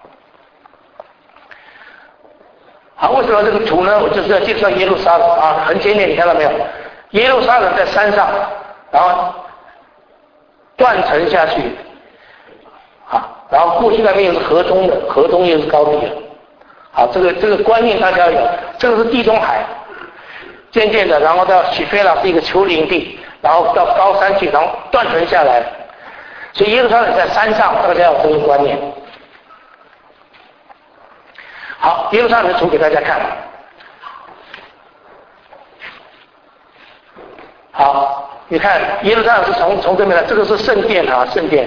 S2: 好，为什么这个图呢？我就是要介绍耶路撒冷啊，很简单，你看到没有？耶路撒冷在山上，然后断层下去，然后过去那边又是河中的，河中又是高地的。好，这个观念大家有，这个是地中海，渐渐的，然后到许菲拉是一个丘陵地。然后到高山去，然后断层下来，所以耶路撒冷在山上，大家要有这个观念。好，耶路撒冷的图给大家看。好，你看耶路撒冷是从这边来，这个是圣殿啊，圣殿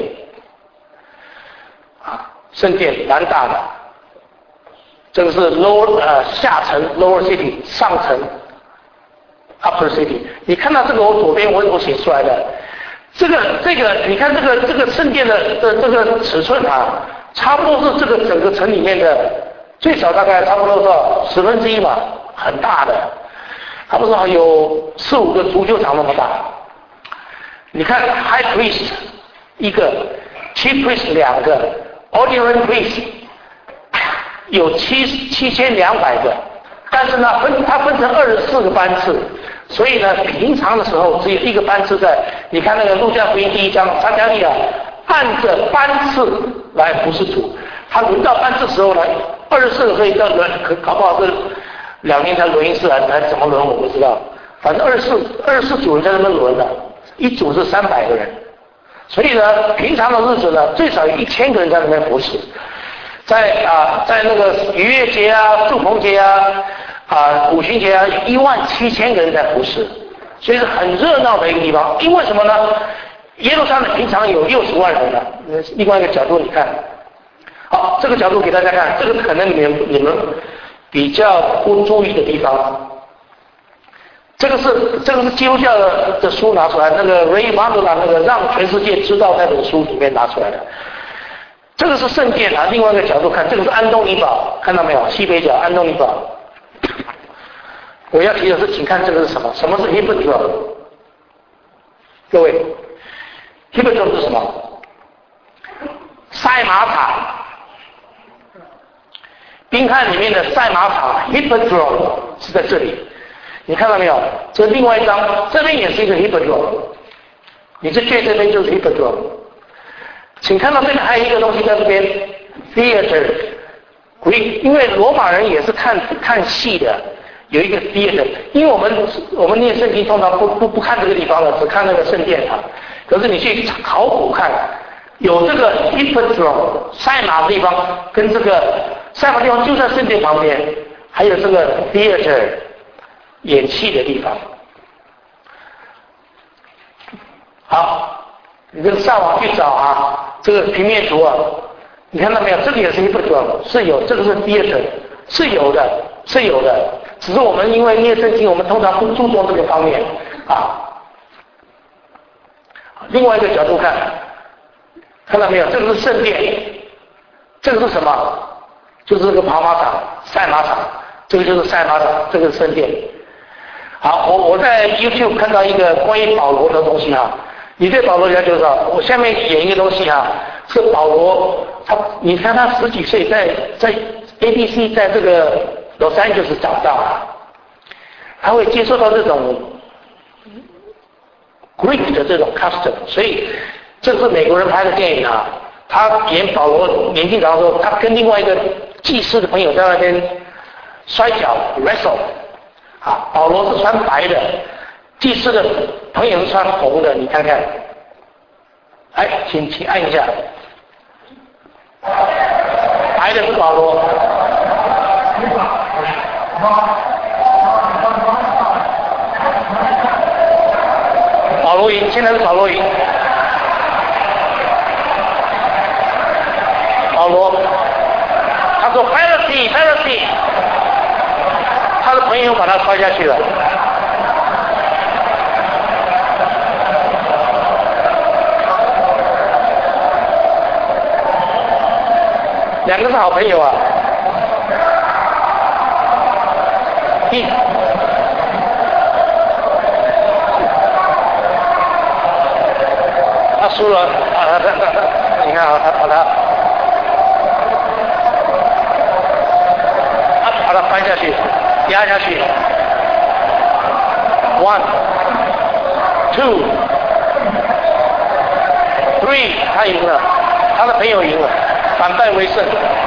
S2: 蛮大的。这个是下层 lower city， 上层。Upper City， 你看到这个我左边我写出来的，这个你看这个圣殿的这个尺寸啊，差不多是这个整个城里面的最少大概差不多到1/10嘛，很大的，差不多有4、5个足球场那么大。你看 High Priest 一个 ，Chief Priest 2个 ，Ordinary Priest 有7200个，但是呢它分成24个班次。所以呢，平常的时候只有一个班次在。你看那个路加福音第1章，撒迦利亚按着班次来服侍主。他轮到班次的时候呢，24个可以到轮，搞不好是2年才轮一次，还怎么轮我不知道。反正24组人在那边轮的，一组是300个人。所以呢，平常的日子呢，最少有1000个人在那边服侍。在那个逾越节啊、祝棚节啊。五旬节啊，17000个人在服侍， 所以是很热闹的一个地方。因为什么呢？耶路撒冷平常有60万人了。另外一个角度你看，好，这个角度给大家看，这个可能你们比较不注意的地方。这个是基督教的书拿出来，那个 Ray Vandola 那个让全世界知道那本书里面拿出来的。这个是圣殿啊，另外一个角度看，这个是安东尼堡，看到没有？西北角安东尼堡。我要提的是，请看这个是什么？什么是 Hippodrome？ 各位 ，Hippodrome 是什么？赛马场。宾汉里面的赛马场 Hippodrome 是在这里。你看到没有？这另外一张，这边也是一个 Hippodrome。你这这边就是 Hippodrome。请看到这边还有一个东西在这边 ，theater。因为罗马人也是看戏的，有一个 theater。因为我们念圣经通常不看这个地方了，只看那个圣殿啊。可是你去考古看，有这个 Hippodrome 赛马的地方，跟这个赛马地方就在圣殿旁边，还有这个 theater 演戏的地方。好。你这个上网去找啊，这个平面图啊，你看到没有？这个也是Hippodrome，是有，这个是 theater， 是有的，只是我们因为念圣经，我们通常不注重这个方面啊。另外一个角度看，看到没有？这个是圣殿，这个是什么？就是这个跑马场、赛马场，这个就是赛马场，这个是圣殿。好，我在 YouTube 看到一个关于保罗的东西啊。你对保罗了解多少？我下面演一个东西啊，是保罗，你看他10几岁在 ABC 在这个Los Angeles长大，他会接受到这种 Greek 的这种 custom， 所以这是美国人拍的电影啊。他演保罗年纪长的时候，他跟另外一个祭司的朋友在那边摔跤 wrestle， 啊，保罗是穿白的。祭司的朋友是穿红的，你看看，哎，请按一下，白的是保罗，保罗赢，现在是保罗赢，保罗，他说 Pharisee， 他的朋友把他摔下去了。两个是好朋友啊，他输了啊！你看啊，他把他翻下去，压下去 ，1 2 3，他赢了，他的朋友赢了。反败为胜。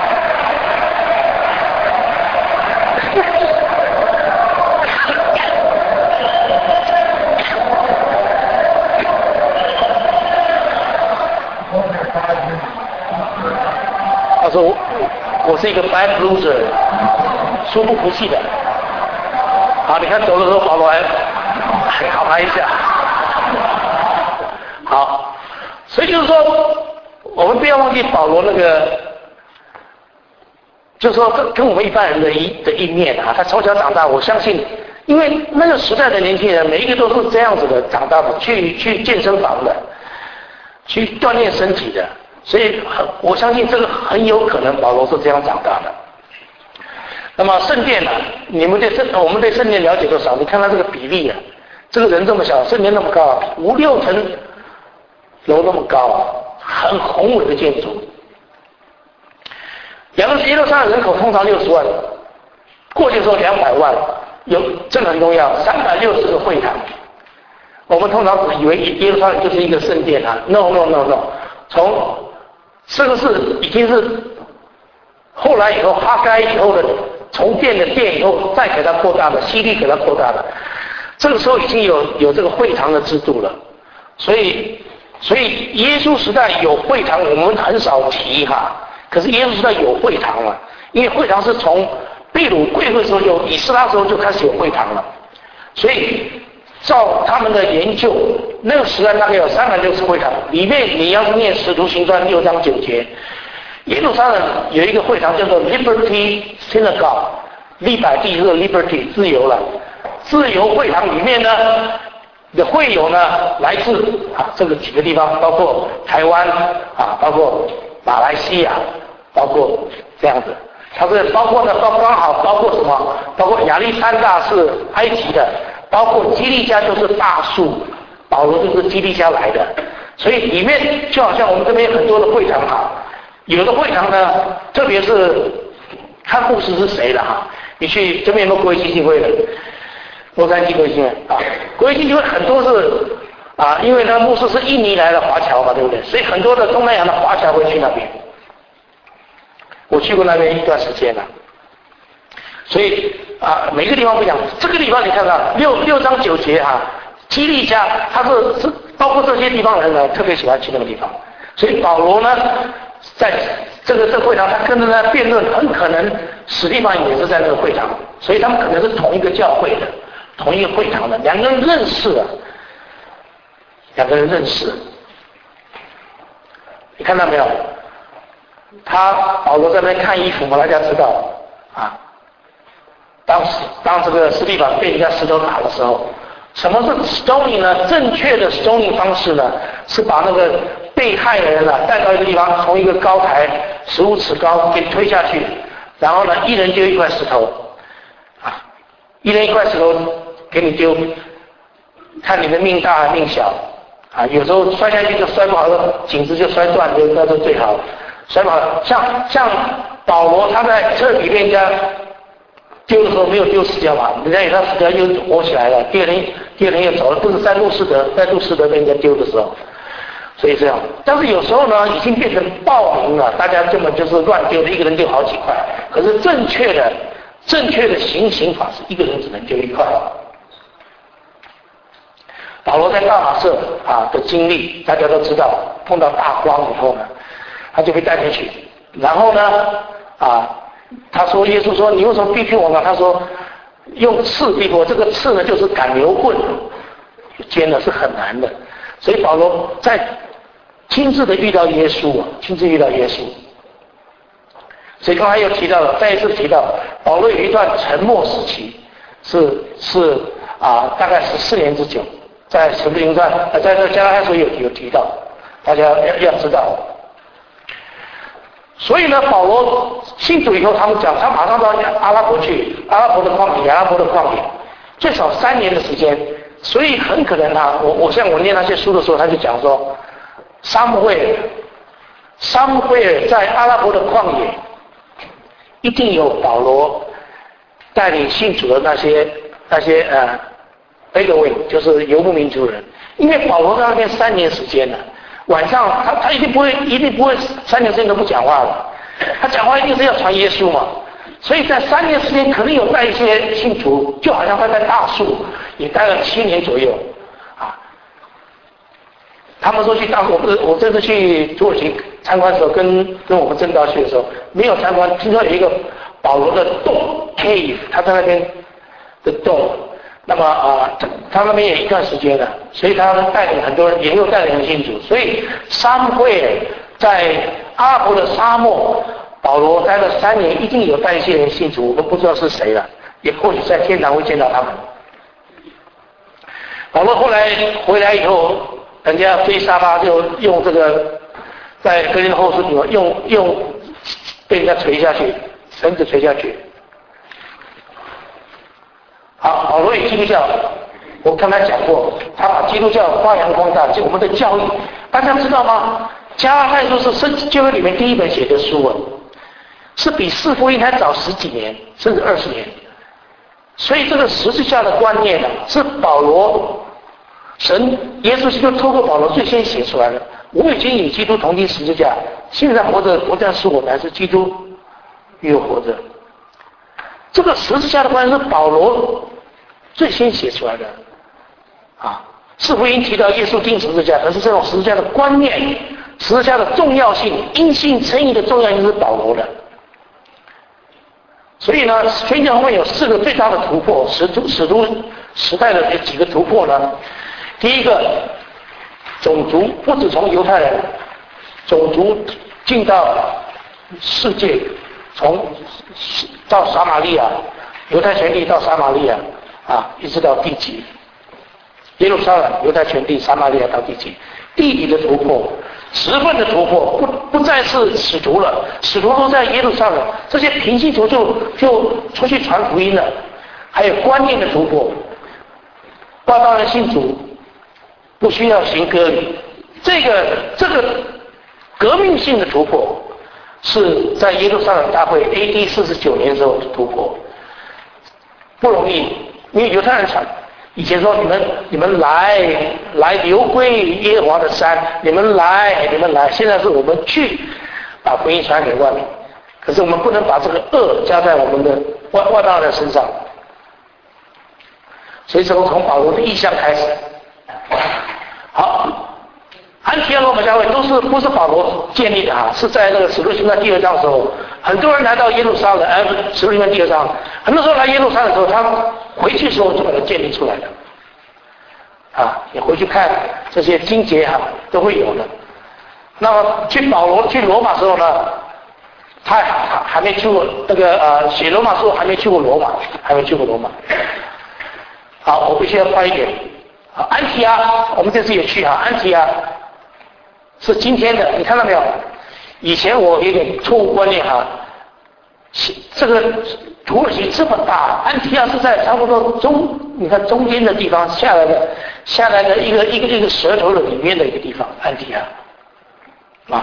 S2: 他说我是一个 bad loser， 输不服气的。好，你看走的时候保罗还考他一下。好，所以就是说。我们不要忘记保罗那个，就是说跟我们一般人的一面啊，他从小长大，我相信，因为那个时代的年轻人，每一个都是这样子的长大的，去健身房的，去锻炼身体的，所以我相信这个很有可能保罗是这样长大的。那么圣殿呢、我们对圣殿了解多少？你看他这个比例啊，这个人这么小，圣殿那么高，5、6层楼那么高啊。很宏伟的建筑。耶路撒冷人口通常60万，过去说200万，这个很重要。360个会堂，我们通常只以为耶路撒冷就是一个圣殿啊 ，no， 从这个是已经是后来以后哈该以后的重建的殿以后再给它扩大的，希律给它扩大的，这个时候已经有这个会堂的制度了，所以耶稣时代有会堂，我们很少提哈。可是耶稣时代有会堂了，因为会堂是从秘鲁贵会时候以斯拉时候就开始有会堂了，所以照他们的研究，那个时代大概有360会堂，里面你要是念《使徒行传》6章9节，耶路撒冷有一个会堂叫做 Liberty Synagogue， 利百地这个 Liberty 自由了，自由会堂里面呢的会友呢来自这个几个地方，包括台湾包括马来西亚，包括这样子。它是包括呢，刚好包括什么？包括亚历山大是埃及的，包括基利家就是大树，保罗就是基利家来的，所以里面就好像我们这边很多的会堂有的会堂呢，特别是看牧师是谁的你去这边有没有国会基金会的？洛杉矶国会基金会国会基金会很多是因为呢牧师是印尼来的华侨嘛，对不对？所以很多的东南亚的华侨会去那边。我去过那边一段时间了，所以每个地方不一样。这个地方你看看6章9节基利家他是包括这些地方人呢，特别喜欢去那个地方。所以保罗呢，在这个会堂，他跟着他辩论，很可能史蒂芬也是在那个会堂，所以他们可能是同一个教会的，同一个会堂的，两个人认识。你看到没有？保罗在那边看衣服嘛，大家知道当这个斯蒂芬被人家石头打的时候，什么是 stoning 呢？正确的 stoning 方式呢，是把那个被害的人带到一个地方，从一个高台15尺高给推下去，然后呢，一人丢一块石头一人一块石头给你丢，看你的命大还命小有时候摔下去就摔不好了，颈子就摔断，那就最好。摔不好，像保罗他在这里被人家丢的时候没有丢死掉嘛，人家以为他死掉又活起来了，第二天又走了，不是在路士德被人家丢的时候，所以这样。但是有时候呢，已经变成暴民了，大家根本就是乱丢的，一个人丢好几块。可是正确的刑法是一个人只能丢一块。保罗在大马色的经历，大家都知道，碰到大光以后呢，他就被带进去，然后呢，他说耶稣说你为什么逼迫我呢？他说用刺逼迫，这个刺呢就是赶牛棍，尖的是很难的，所以保罗在亲自遇到耶稣，所以刚才又提到了，再一次提到保罗有一段沉默时期，是大概14年之久，在使徒行传在这加拉太书有提到，大家要知道。所以呢，保罗信主以后，他们讲他马上到阿拉伯去，阿拉伯的旷野，最少3年的时间。所以很可能我像我念那些书的时候，他就讲说，撒母耳在阿拉伯的旷野，一定有保罗带领信主的那些Bedouin， 就是游牧民族人，因为保罗在那边3年时间呢。晚上他一定不会3年时间都不讲话了，他讲话一定是要传耶稣嘛，所以在3年时间可能有带一些信徒，就好像他在大树也待了7年左右他们说去大树，我这次去土耳其参观的时候，跟我们正道去的时候，没有参观，听说有一个保罗的洞 cave， 他在那边的洞。那么他那边也一段时间了，所以他带领很多人，也有带领信主。所以撒母耳在阿拉伯的沙漠，保罗待了3年，一定有带一些人信主，我都不知道是谁了，也或许在天堂会见到他们。保罗后来回来以后，人家飞沙巴就用这个，在哥林多后书里用被人家垂下去，绳子垂下去。好，保罗与基督教，我刚才讲过，他把基督教发扬光大，就我们的教育，大家知道吗？加拉太书是圣经教会里面第一本写的书是比四福音还早10几年，甚至20年。所以这个十字架的观念是保罗耶稣基督透过保罗最先写出来的。我已经与基督同钉十字架，现在活着不再是我们，乃是基督与我活着。这个十字架的观念是保罗最先写出来的四福音提到耶稣钉十字架，可是这种十字架的观念，十字架的重要性，因信称义的重要性是保罗的。 所以呢，宣教会有4个最大的突破，使徒时代的几个突破呢。第一个，种族不只从犹太人，种族进到世界，到撒玛利亚，犹太全地到撒玛利亚一直到地极，耶路撒冷、犹太全地、撒玛利亚到地极，地理的突破。职分的突破，不再是使徒了，使徒都在耶路撒冷，这些平信徒就出去传福音了。还有观念的突破，外邦人信主不需要行割礼，这个革命性的突破是在耶路撒冷大会 AD 49年时候的突破，不容易，因为犹太人以前说你们来流归耶和华的山，你们来，现在是我们去把福音传给外面，可是我们不能把这个恶加在我们的外邦人身上，所以从保罗的意向开始。好，安提阿罗马教会不是保罗建立的是在那个使徒行传第2章的时候，很多人来到耶路撒冷，使徒行传第2章，很多时候来耶路撒冷的时候，他们回去的时候就把它建立出来的。你回去看这些经节都会有的。那么保罗去罗马的时候呢，他还没去过那个写罗马书，还没去过罗马。好，我必须要快一点。安提阿，我们这次也去安提阿是今天的，你看到没有？以前我有点错误观念这个土耳其这么大，安提阿是在差不多你看中间的地方下来的一个舌头的里面的一个地方，安提阿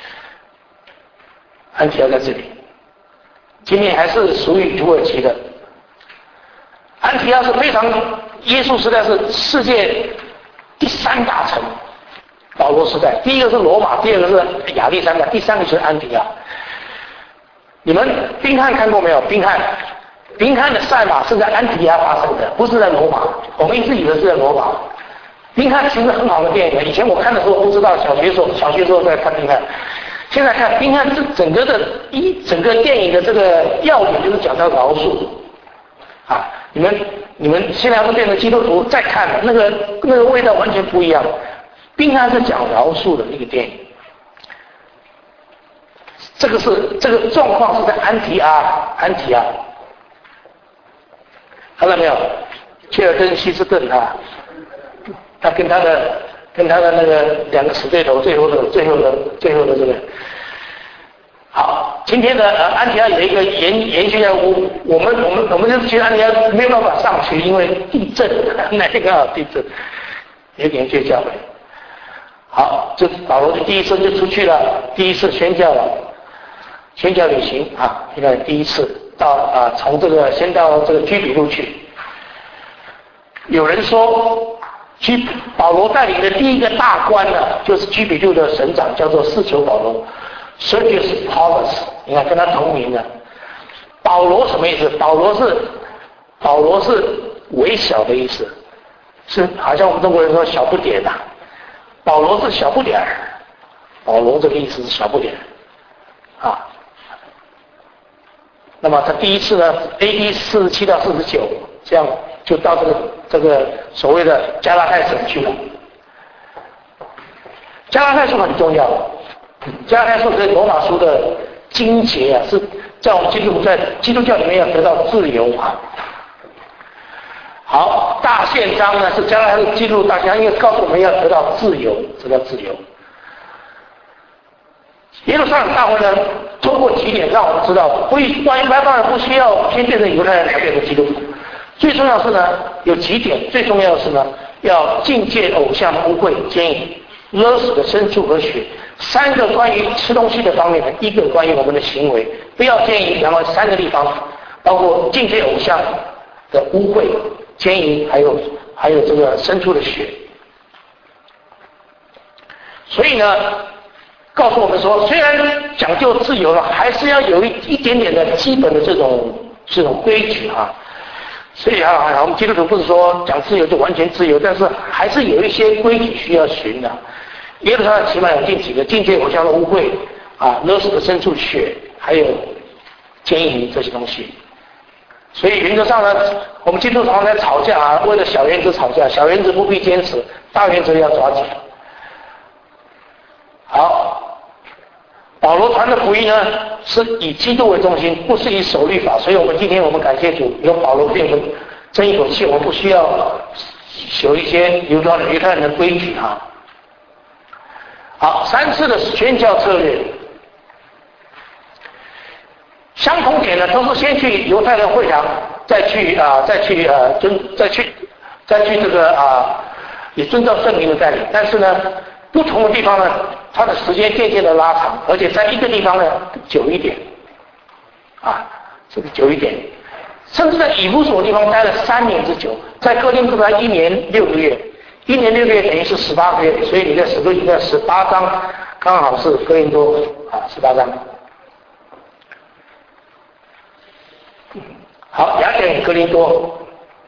S2: 安提阿在这里，今天还是属于土耳其的。安提阿是非常，耶稣时代是世界第3大城，保罗时代第一个是罗马，第二个是亚历山大，第3个是安提阿。你们宾汉看过没有？宾汉的赛马是在安提阿发生的，不是在罗马。我们一直以为是在罗马。宾汉其实很好的电影，以前我看的时候不知道，小学时候在看宾汉。现在看宾汉整个电影的这个要点就是讲到饶恕你们现在要是变成基督徒再看，那个味道完全不一样。宾汉是讲饶恕的那个电影。这个状况是在安提阿，看到没有？切尔登希斯顿他跟他的那个2个死对头，最后的这个。好，今天的安提阿有一个延续我们就觉得安提阿没有办法上去，因为地震，那个地震，有点去教会。好，这保罗第一次就出去了，第一次宣教了。宣教旅行现在第一次到从先到这个居比路去。有人说，保罗带领的第一个大官呢，就是居比路的省长，叫做司囚保罗 ，Sergius Paulus， 你看跟他同名的。保罗什么意思？保罗是微小的意思，是好像我们中国人说小不点保罗是小不点儿，保罗这个意思是小不点那么他第一次呢 ，AD 47到49，这样就到这个所谓的加拉太省去了。加拉太书很重要，加拉太书是罗马书的经节是在我们在基督教里面要得到自由好，大宪章呢是加拉太书记录大宪章，因为告诉我们要得到自由，这叫自由。耶路撒冷大会呢，通过几点让我们知道，关于外邦人不需要先变成犹太人才变成基督徒。最重要是呢，有几点，最重要的是呢，要禁戒偶像污秽、奸淫、勒死的牲畜和血。3个关于吃东西的方面，1个关于我们的行为，不要奸淫，然后3个地方，包括禁戒偶像的污秽、奸淫，还有这个牲畜的血。所以呢，告诉我们说，虽然讲究自由了，还是要有一点点的基本的这种规矩所以我们基督徒不是说讲自由就完全自由，但是还是有一些规矩需要循的。耶路撒冷起码有禁几个：禁戒偶像的污秽勒死的牲畜血，还有奸淫这些东西。 所以原则上呢，我们基督徒常常在吵架啊，为了小原则吵架，小原则不必坚持，大原则要抓紧。好，保罗传的福音呢，是以基督为中心，不是以守律法，所以今天我们感谢主，有保罗给我们争一口气，我们不需要守一些犹太人的规矩啊。好，3次的宣教策略，相同点呢，都是先去犹太人会堂，再去这个也遵照圣灵的带领，但是呢，不同的地方呢，它的时间渐渐的拉长，而且在一个地方呢久一点，这个久一点，甚至在以弗所地方待了3年之久，在哥林多待1年6个月，1年6个月等于是18个月，所以你在使徒行传18章刚好是哥林多18章。好，雅典与哥林多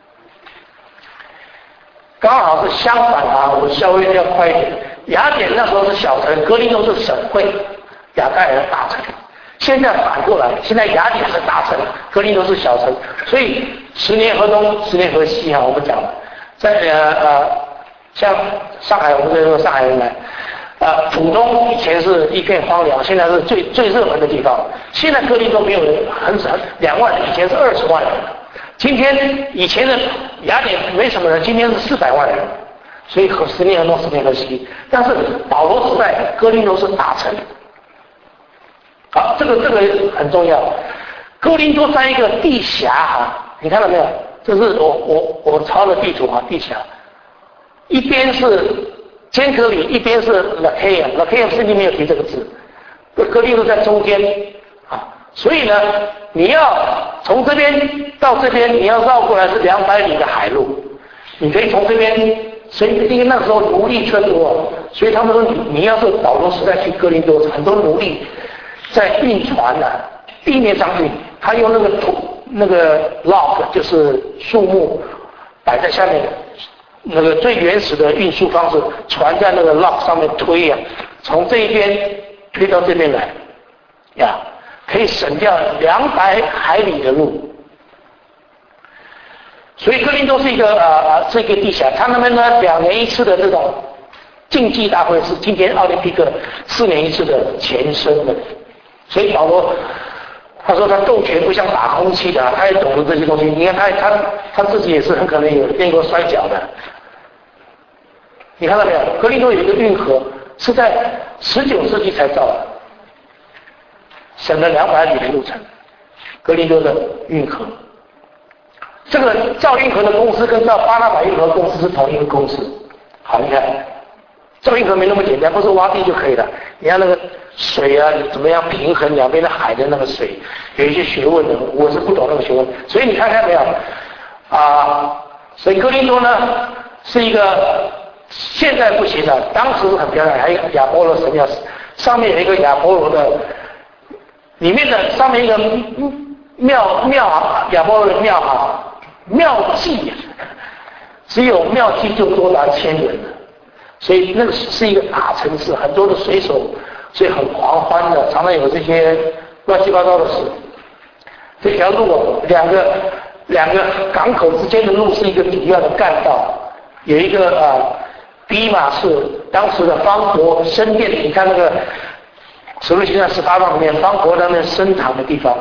S2: 刚好是相反我稍微要快一点。雅典那时候是小城，哥林多是省会，亚该尔大城。现在反过来，现在雅典是大城，哥林多是小城，所以10年河东10年河西我们讲了，在像上海，我们这个上海人来，浦东以前是一片荒凉，现在是最热门的地方。现在哥林多没有人，很少，2万人，以前是20万人。今天以前的雅典没什么人，今天是400万人，所以和10年河东10年河西。但是保罗时代，哥林多是大城。好，这个很重要。哥林多在一个地峡你看到没有？这是我抄的地图地峡，一边是坚可里，一边是 Lakeia 圣经没有提这个字，哥林多在中间所以呢，你要从这边到这边，你要绕过来是200里的海路，你可以从这边，所以因为那时候奴隶村多，所以他们说你要是保罗时代去哥林多，很多奴隶在运船地面上运，他用那个 log 就是树木摆在下面，那个最原始的运输方式，船在那个 log 上面推从这一边推到这边来可以省掉200海里的路。所以哥林多是一个这个地峡，他们呢2年1次的这种竞技大会是今天奥林匹克4年1次的前身的。所以保罗他说他斗拳不像打空气的，他也懂得这些东西。你看他自己也是很可能有练过摔跤的。你看到没有？哥林多有一个运河是在19世纪才造的，省了200里的路程。哥林多的运河，这个造运河的公司跟造巴拿马运河公司是同一个公司。好，你看造运河没那么简单，不是挖地就可以了。你看那个水你怎么样平衡两边的海的那个水，有一些学问的，我是不懂那个学问。所以你看没有所以哥林多呢是一个现在不行了，当时很漂亮，还有亚波罗神庙，上面有一个亚波罗的，里面的上面一个庙亚波罗的庙妓只有庙妓就多达1000人了，所以那个是一个大城市，很多的水手，所以很狂欢的，常常有这些乱七八糟的事。这条路两个港口之间的路是一个主要的干道，有一个第一码是当时的方国升殿，你看那个使徒行传18章里面方国那边升堂的地方。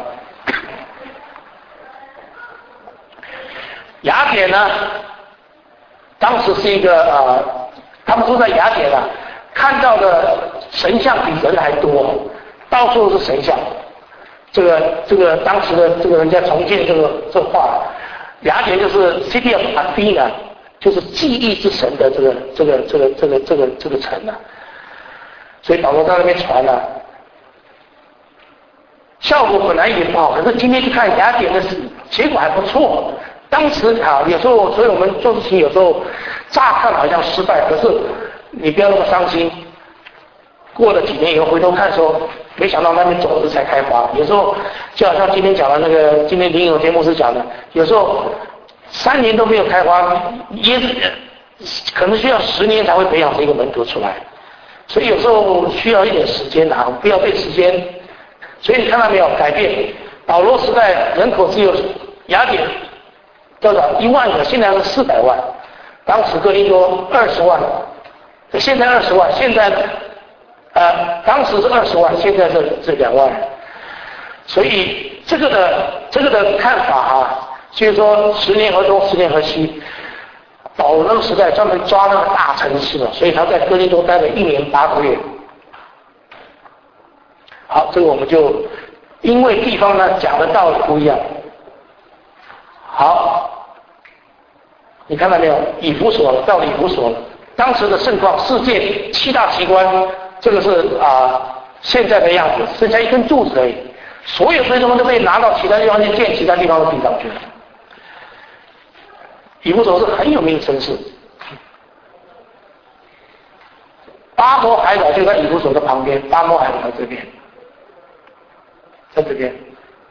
S2: 雅典呢，当时是一个他们住在雅典看到的神像比人还多，到处是神像。这个当时的这个人家重建这画，雅典就是 City of Athena， 就是记忆之神的这个城所以保罗在那边传效果本来也不好，可是今天去看雅典的结果还不错。当时有时候，所以我们做事情有时候乍看好像失败，可是你不要那么伤心。过了几年以后回头看说，没想到那边种子才开花。有时候就好像今天讲的那个，今天林永天牧师讲的，有时候3年都没有开花，也可能需要10年才会培养出一个门徒出来。所以有时候需要一点时间不要被时间。所以你看到没有改变？保罗时代人口只有雅典多少1万个，现在是400万，当时哥林多20万，现在20万，现在当时是20万，现在是2万人，所以这个的看法啊，就是说10年河东，10年河西。保罗那个时代专门抓那个大城市了，所以他在哥林多待了1年8个月。好，这个我们就因为地方呢讲的道理不一样。好，你看到没有？以弗所了，到了以弗所了。当时的盛况，世界7大奇观，这个是现在的样子，剩下一根柱子而已。所有这些东西都被拿到其他地方去建其他地方的地方去了。以弗所是很有名的城市，巴摩海岛就在以弗所的旁边，巴摩海岛在这边，在这边。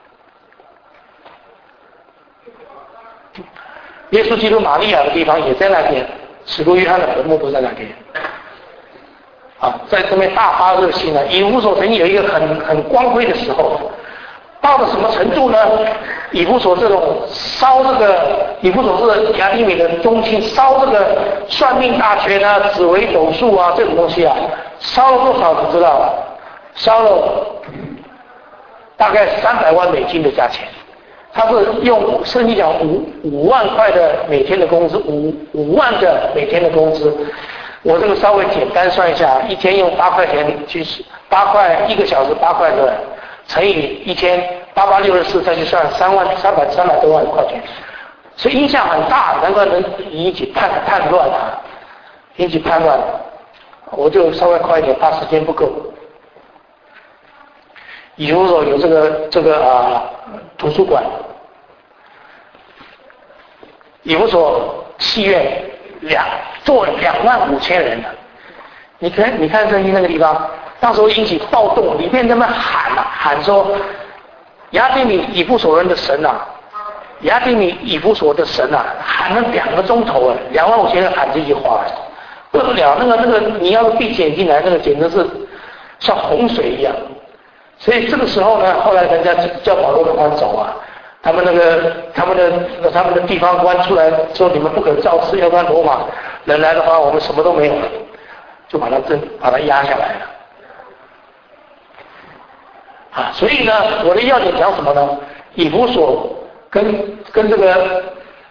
S2: 耶稣基督玛利亚的地方也在那边，使徒约翰的坟墓都在那边。在这边大发热心了。以弗所曾经有一个很光辉的时候。到了什么程度呢？以弗所这种烧这个，以弗所是亚底米的中心，烧这个算命大全啊、紫微斗数啊这种东西啊，烧了多少你知道？烧了大概300万美金的价钱。他是用圣经讲5万块的每天的工资，5万的每天的工资。我这个稍微简单算一下，一天用8块钱去，8块1个小时8块的。乘以1000，8864再去算300多万块钱，所以影响很大，难怪能引起叛乱啊，引起叛乱。我就稍微快一点，怕时间不够。以弗所有这个图书馆，以弗所戏院坐25000人的，你看圣经那个地方。当时引起暴动，里面他们喊说，雅典米以弗所人的神啊，雅典米以弗所的神啊，喊了2个钟头，25000人喊这句话，不得了，那个你要是闭起眼睛来，那个简直是像洪水一样。所以这个时候呢，后来人家叫保罗赶快走啊，他们的地方官出来说，你们不可造次，要不然罗马人来的话，我们什么都没有了，就把他压下来了。所以呢，我的要点讲什么呢？以弗所跟这个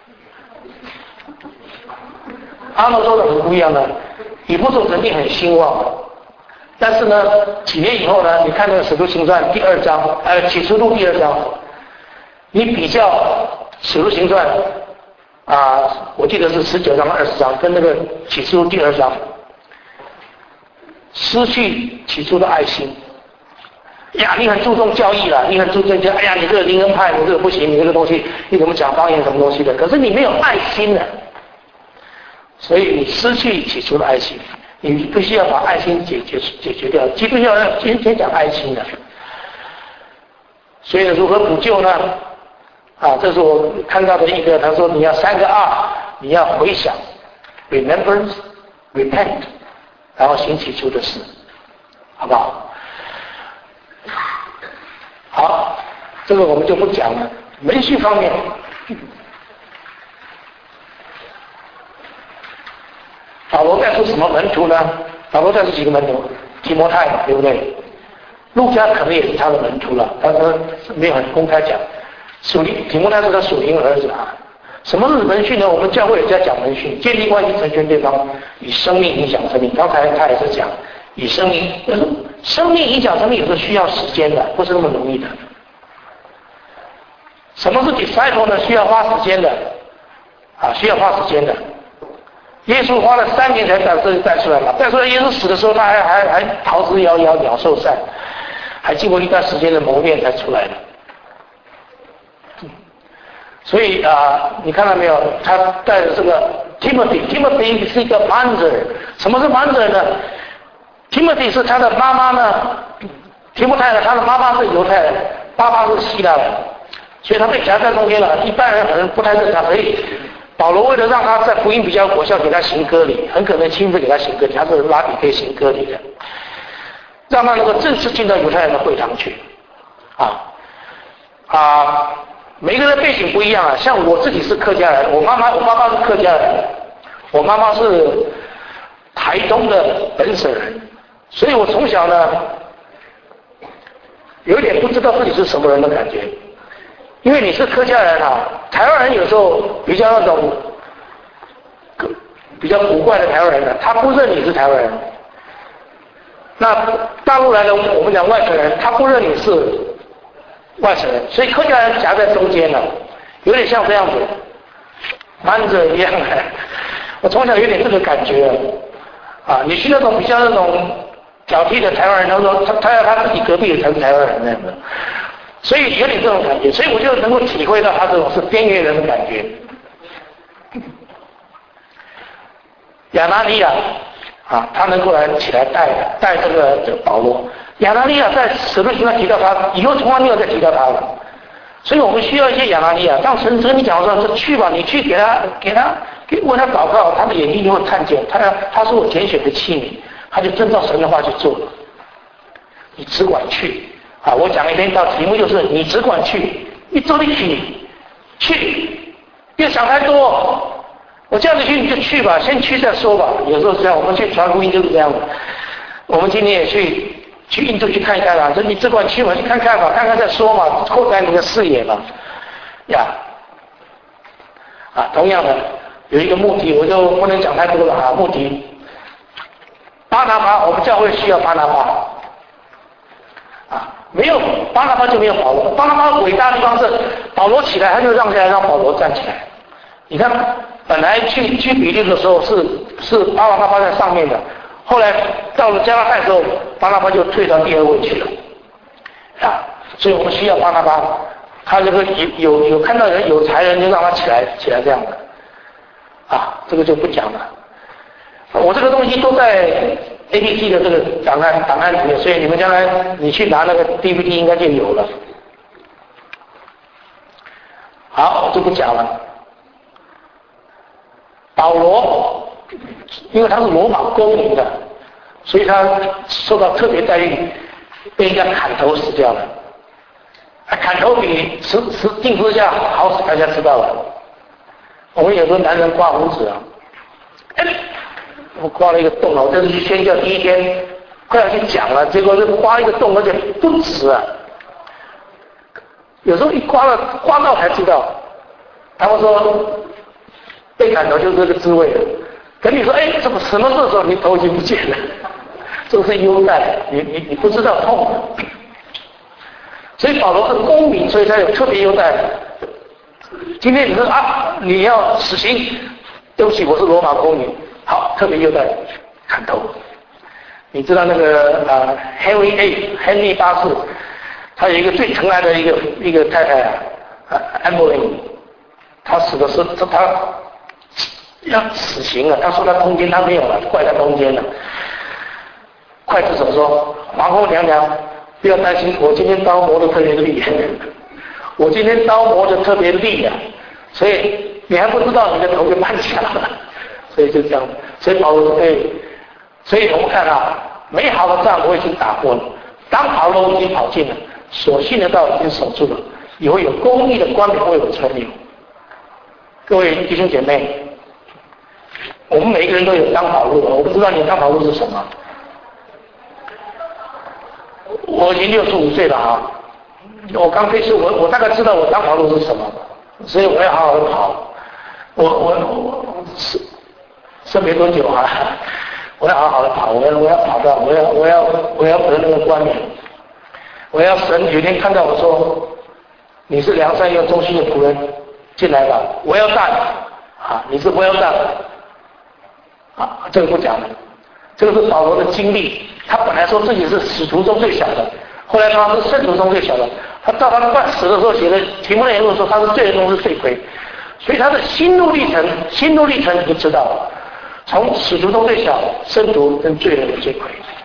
S2: 阿摩州的很不一样的。以弗所曾经很兴旺，但是呢，几年以后呢，你看那个《使徒行传》第2章，启示录第2章，你比较《使徒行传》我记得是19章、20章，跟那个启示录第2章，失去起初的爱心。呀，你很注重教义了，你很注重哎呀，你这个灵恩派，你这个不行，你这个东西，你怎么讲方言什么东西的？可是你没有爱心了，所以你失去起初的爱心，你必须要把爱心解决掉。基督教要天天讲爱心的，所以如何补救呢？这是我看到的一个，他说你要3个R，你要回想 ，remembrance， repent， 然后行起初的事，好不好？好，这个我们就不讲了。门训方面，保罗带出什么门徒呢？保罗带出几个门徒？提摩太，对不对？路加可能也是他的门徒了，但是没有很公开讲。提摩太是他属灵儿子啊。什么是门训呢？我们教会也在讲门训，建立关系，成全对方，以生命影响生命。刚才他也是讲。以生命影响生命，有时候需要时间的，不是那么容易的。什么是 disciple 呢？需要花时间的，需要花时间的。耶稣花了3年才带出来嘛，带出来耶稣死的时候，他还逃之夭夭，鸟兽散，还经过一段时间的磨练才出来的。所以你看到没有？他带着这个 Timothy 是一个 manzer， 什么是 manzer 呢？Timothy 是他的妈妈呢，提摩太呢，他的妈妈是犹太人，爸爸是希腊人，所以他被夹在中间了。一般人可能不太认他，所以保罗为了让他在福音比较果效，给他行割礼，很可能亲自给他行割礼，他是拉比可以行割礼的，让他能够正式进到犹太人的会堂去。 每个人的背景不一样啊。像我自己是客家人，我爸爸是客家人，我妈妈是台东的本省人，所以我从小呢有一点不知道自己是什么人的感觉。因为你是客家人啊，台湾人有时候比较那种比较古怪的台湾人呢，他不认你是台湾人。那大陆来的我们讲外省人，他不认你是外省人，所以客家人夹在中间了，有点像这样子，蛮着一样的。我从小有点这个感觉啊，你去那种比较那种挑剔的台湾人，他说他要他自己隔壁的才是台湾人那样的，所以有点这种感觉，所以我就能够体会到他这种是边缘人的感觉。亚拿尼亚啊，他能够来起来带这个保罗。亚拿尼亚在使徒行传提到他，以后从来没有再提到他了。所以我们需要一些亚拿尼亚。当神跟你讲说去吧，你去为他祷告，他的眼睛就会看见。他是我拣选的器皿，他就遵照神的话去做。你只管去啊！我讲一篇道题目就是你只管去，你走你去，别想太多。我叫你去你就去吧，先去再说吧。有时候是这样，我们去传福音就是这样的。我们今天也去印度去看一看啦，说你只管去嘛，去看看吧，看看再说嘛，扩展你的视野嘛。呀，同样的有一个目的，我就不能讲太多了啊。目的，巴拿巴，我们教会需要巴拿巴。没有巴拿巴就没有保罗。巴拿巴伟大的地方是保罗起来，他就让下来，让保罗站起来。你看，本来去比利的时候是巴拿巴在上面的，后来到了加拉太之后，巴拿巴就退到第二位去了。所以我们需要巴拿巴。他这个有看到人有才人就让他起来这样的。这个就不讲了。我这个东西都在 APT 的这个档案里面，所以你们将来你去拿那个 DVD 应该就有了。好，我就不讲了。保罗，因为他是罗马公民的，所以他受到特别待遇，被人家砍头死掉了。砍头比钉十字架好死，大家知道了。我们有时候男人刮胡子啊，我刮了一个洞了，我这次去宣教第一天，快要去讲了，结果是刮一个洞，而且不止啊。有时候一刮到才知道，他们说被砍头就是这个滋味了。跟你说，怎么什么时候你头已经不见了？这个是优待，你不知道痛。所以保罗是公民，所以他有特别优待。今天你说你要死刑，对不起，我是罗马公民，好，特别优待，砍头。你知道那个Henry 八世，他有一个最疼爱的一个太太Emily， 他死的是他要死刑了，他说他通奸，他没有了，怪他通奸了。刽子手说：“皇后娘娘，不要担心，我今天刀磨得特别利，我今天刀磨得特别利啊，所以你还不知道你的头就半下了。”所以就这样，所以保罗所以我们看美好的仗我已经打过了，当跑路已经跑尽了，所信的道已经守住了，也会有公义的冠冕为我存留。各位弟兄姐妹，我们每一个人都有当跑路的，我不知道你当跑路是什么。我已经65岁了我刚退休，我大概知道我当跑路是什么，所以我要好好的跑。我剩没多久我要好好的跑，我要跑到，我要得那个冠冕，我要神有一天看到我说，你是良善又忠心的仆人，进来吧，我要站你是不要站这个不讲了，这个是保罗的经历。他本来说自己是使徒中最小的，后来他是圣徒中最小的。他到他半死的时候写的提摩太前书说他是罪人中是罪魁，所以他的心路历程你就知道了。从使徒中最小，圣徒跟罪人的罪魁。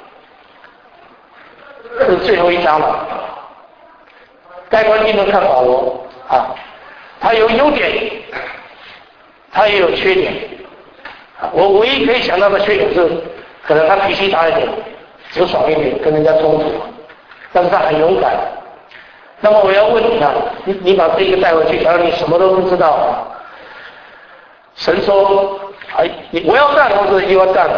S2: 这是最后一章了。该关心的看保罗他有优点，他也有缺点。我唯一可以想到的缺点是，可能他脾气大一点，直爽一点，跟人家冲突，但是他很勇敢， 那么我要问你啊，你把这个带回去，假如你什么都不知道，神说，哎，我要干或者你要干，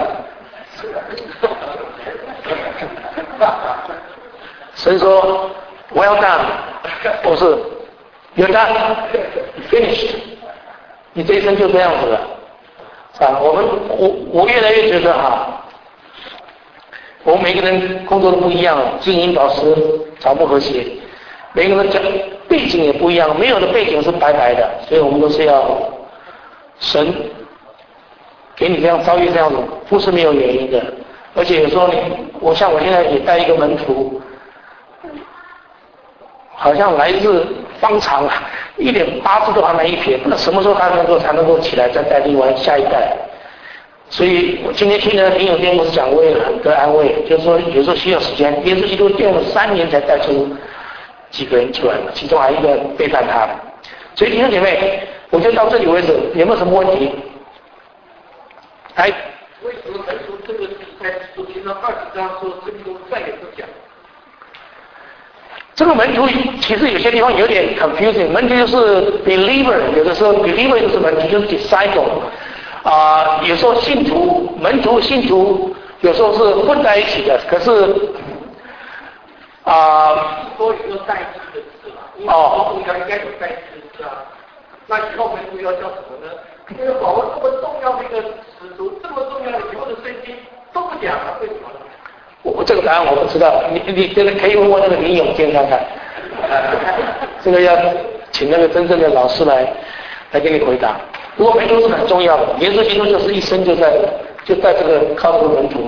S2: 神说我要干，不是，you're done, finished， 你这一生就这样子了。啊，我越来越觉得我们每个人工作都不一样，金银宝石草木和谐，每个人讲背景也不一样，没有的背景是白白的，所以我们都是要神给你这样遭遇这样子，不是没有原因的。而且有时候我现在也带一个门徒，好像来自方长一点八字都还没一撇，那什么时候他才能够起来再带另外下一代？所以我今天听了挺有天牧师讲，我也很得安慰，就是说有时候需要时间，耶稣基督用了3年才带出几个人出来，其中还有一个背叛他的。所以弟兄姐妹，我就到这里为止，有没有什么问题？
S5: 为什么门徒这个在使徒行传20章说这个都再也不讲？
S2: 这个门徒其实有些地方有点 confusing， 门徒就是 believer， 有的时候 believer 就是门徒，就是 disciple， 有时候信徒、门徒、信徒有时候是混在一起的，可是
S5: 多一个代替的词嘛，因为保罗应该有代替的词啊，那以后门徒要叫什么呢？因为保罗这么重要的一个使徒，这么重要的以后的圣经都不讲了，为什么呢？
S2: 我这个答案我不知道，你真的可以问问那个林永健看看，这个要请那个真正的老师来给你回答。不过门徒是很重要的，耶稣基督就是一生就在这个靠这个门徒。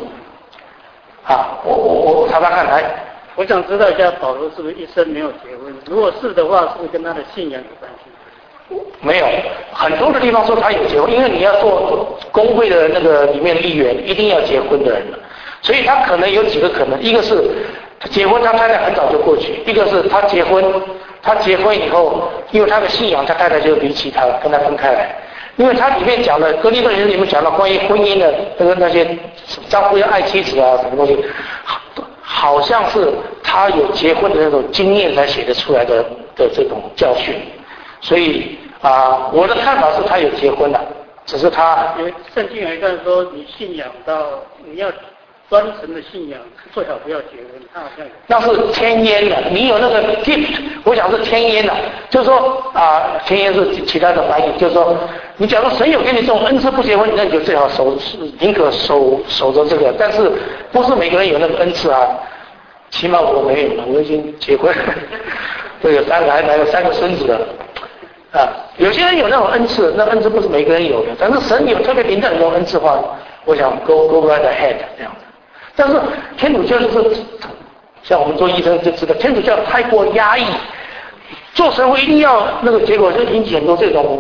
S2: 我查查看来。
S4: 我想知道一下，保罗是不是一生没有结婚？如果是的话，是不是跟他的信仰有关系？
S2: 没有，很多的地方说他有结婚，因为你要做公会的那个里面的议员，一定要结婚的人了，所以他可能有几个可能，一个是他结婚，他太太很早就过去；一个是他结婚以后，因为他的信仰，他太太就离弃他了，跟他分开来。因为他里面讲的《哥林多前书》里面讲到关于婚姻的那些丈夫要爱妻子啊什么东西，好像是他有结婚的那种经验才写得出来的这种教训。所以我的看法是他有结婚了，只是他
S4: 因为圣经有一段说，你信仰到你要专诚的信仰，最好不要结婚。他好像有。
S2: 那是天烟的，你有那个 gift， 我想是天烟的，就是说天烟是其他的翻译，就是说你假如神有给你这种恩赐不结婚，那你就最好宁可守着这个，但是不是每个人有那个恩赐啊，起码我没有了，我已经结婚了，这有3个孩子，还有3个孙子了。有些人有那种恩赐，那恩赐不是每个人有的，但是神有特别领导那种恩赐的话，我想 go right ahead 这样子。但是天主教就是像我们做医生就知道，天主教太过压抑，做神父一定要那个结果，就引起很多这种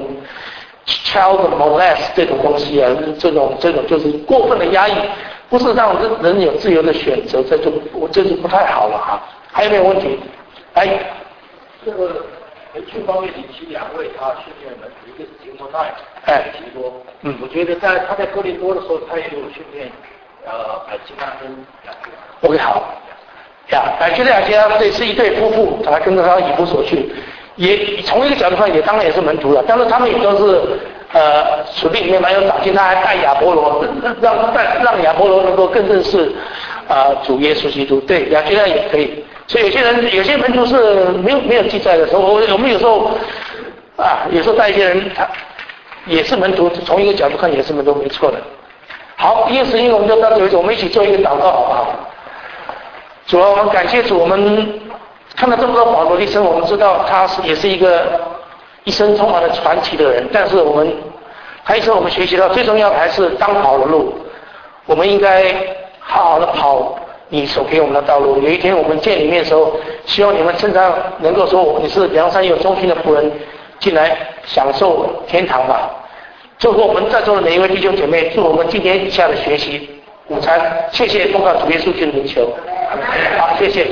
S2: child molest 这种东西啊，这种就是过分的压抑，不是让人有自由的选择，这就不太好了还有没有问题？
S5: 这个培训方面，你请2位他训练门徒，一个是提摩太，提多。我觉得他在哥林多的时候，他也有训练百基拉跟雅各。
S2: OK， 好。百基拉雅各这是一对夫妇，他跟着他以弗所去，也从一个角度看，也当然也是门徒了，但是他们也都是属灵里面蛮有长进，他还带亚波罗，让亚波罗能够更认识主耶稣基督。对，雅基拉也可以。所以有些门徒是没有记载的时候，我们有时候带一些人，他也是门徒，从一个角度看也是门徒，没错的。好，因为时间我们就到这为止，我们一起做一个祷告好不好？主啊，我们感谢主，我们看到这么多保罗的一生，我们知道他也是一个一生充满了传奇的人，但是他一生我们学习到最重要的还是当跑的路，我们应该好好的跑你所给我们的道路。有一天我们见你面的时候，希望你们身上能够说你是梁山有忠心的仆人，进来享受天堂吧。祝福我们在座的每一位弟兄姐妹，祝我们今天以下的学习午餐，谢谢奉告主耶稣基督的名求。好，谢谢。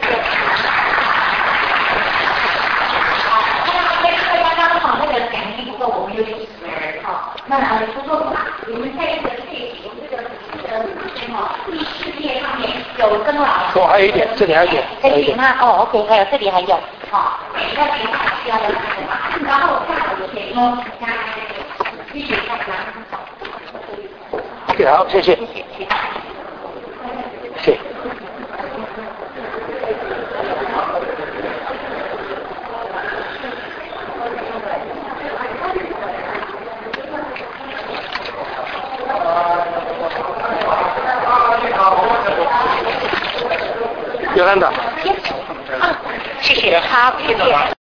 S1: 刚好那个讲义不够，我们有点迟那不过你们在这个第4页上面有曾老师。
S2: 还有一点，这里还有一点。
S1: 这里吗？OK， 还有这里还有。 哈，每个情况需要的是什么？然后下午可以说继续下来。
S2: 好，谢谢。谢谢。有看到。
S1: 谢谢，好，谢谢。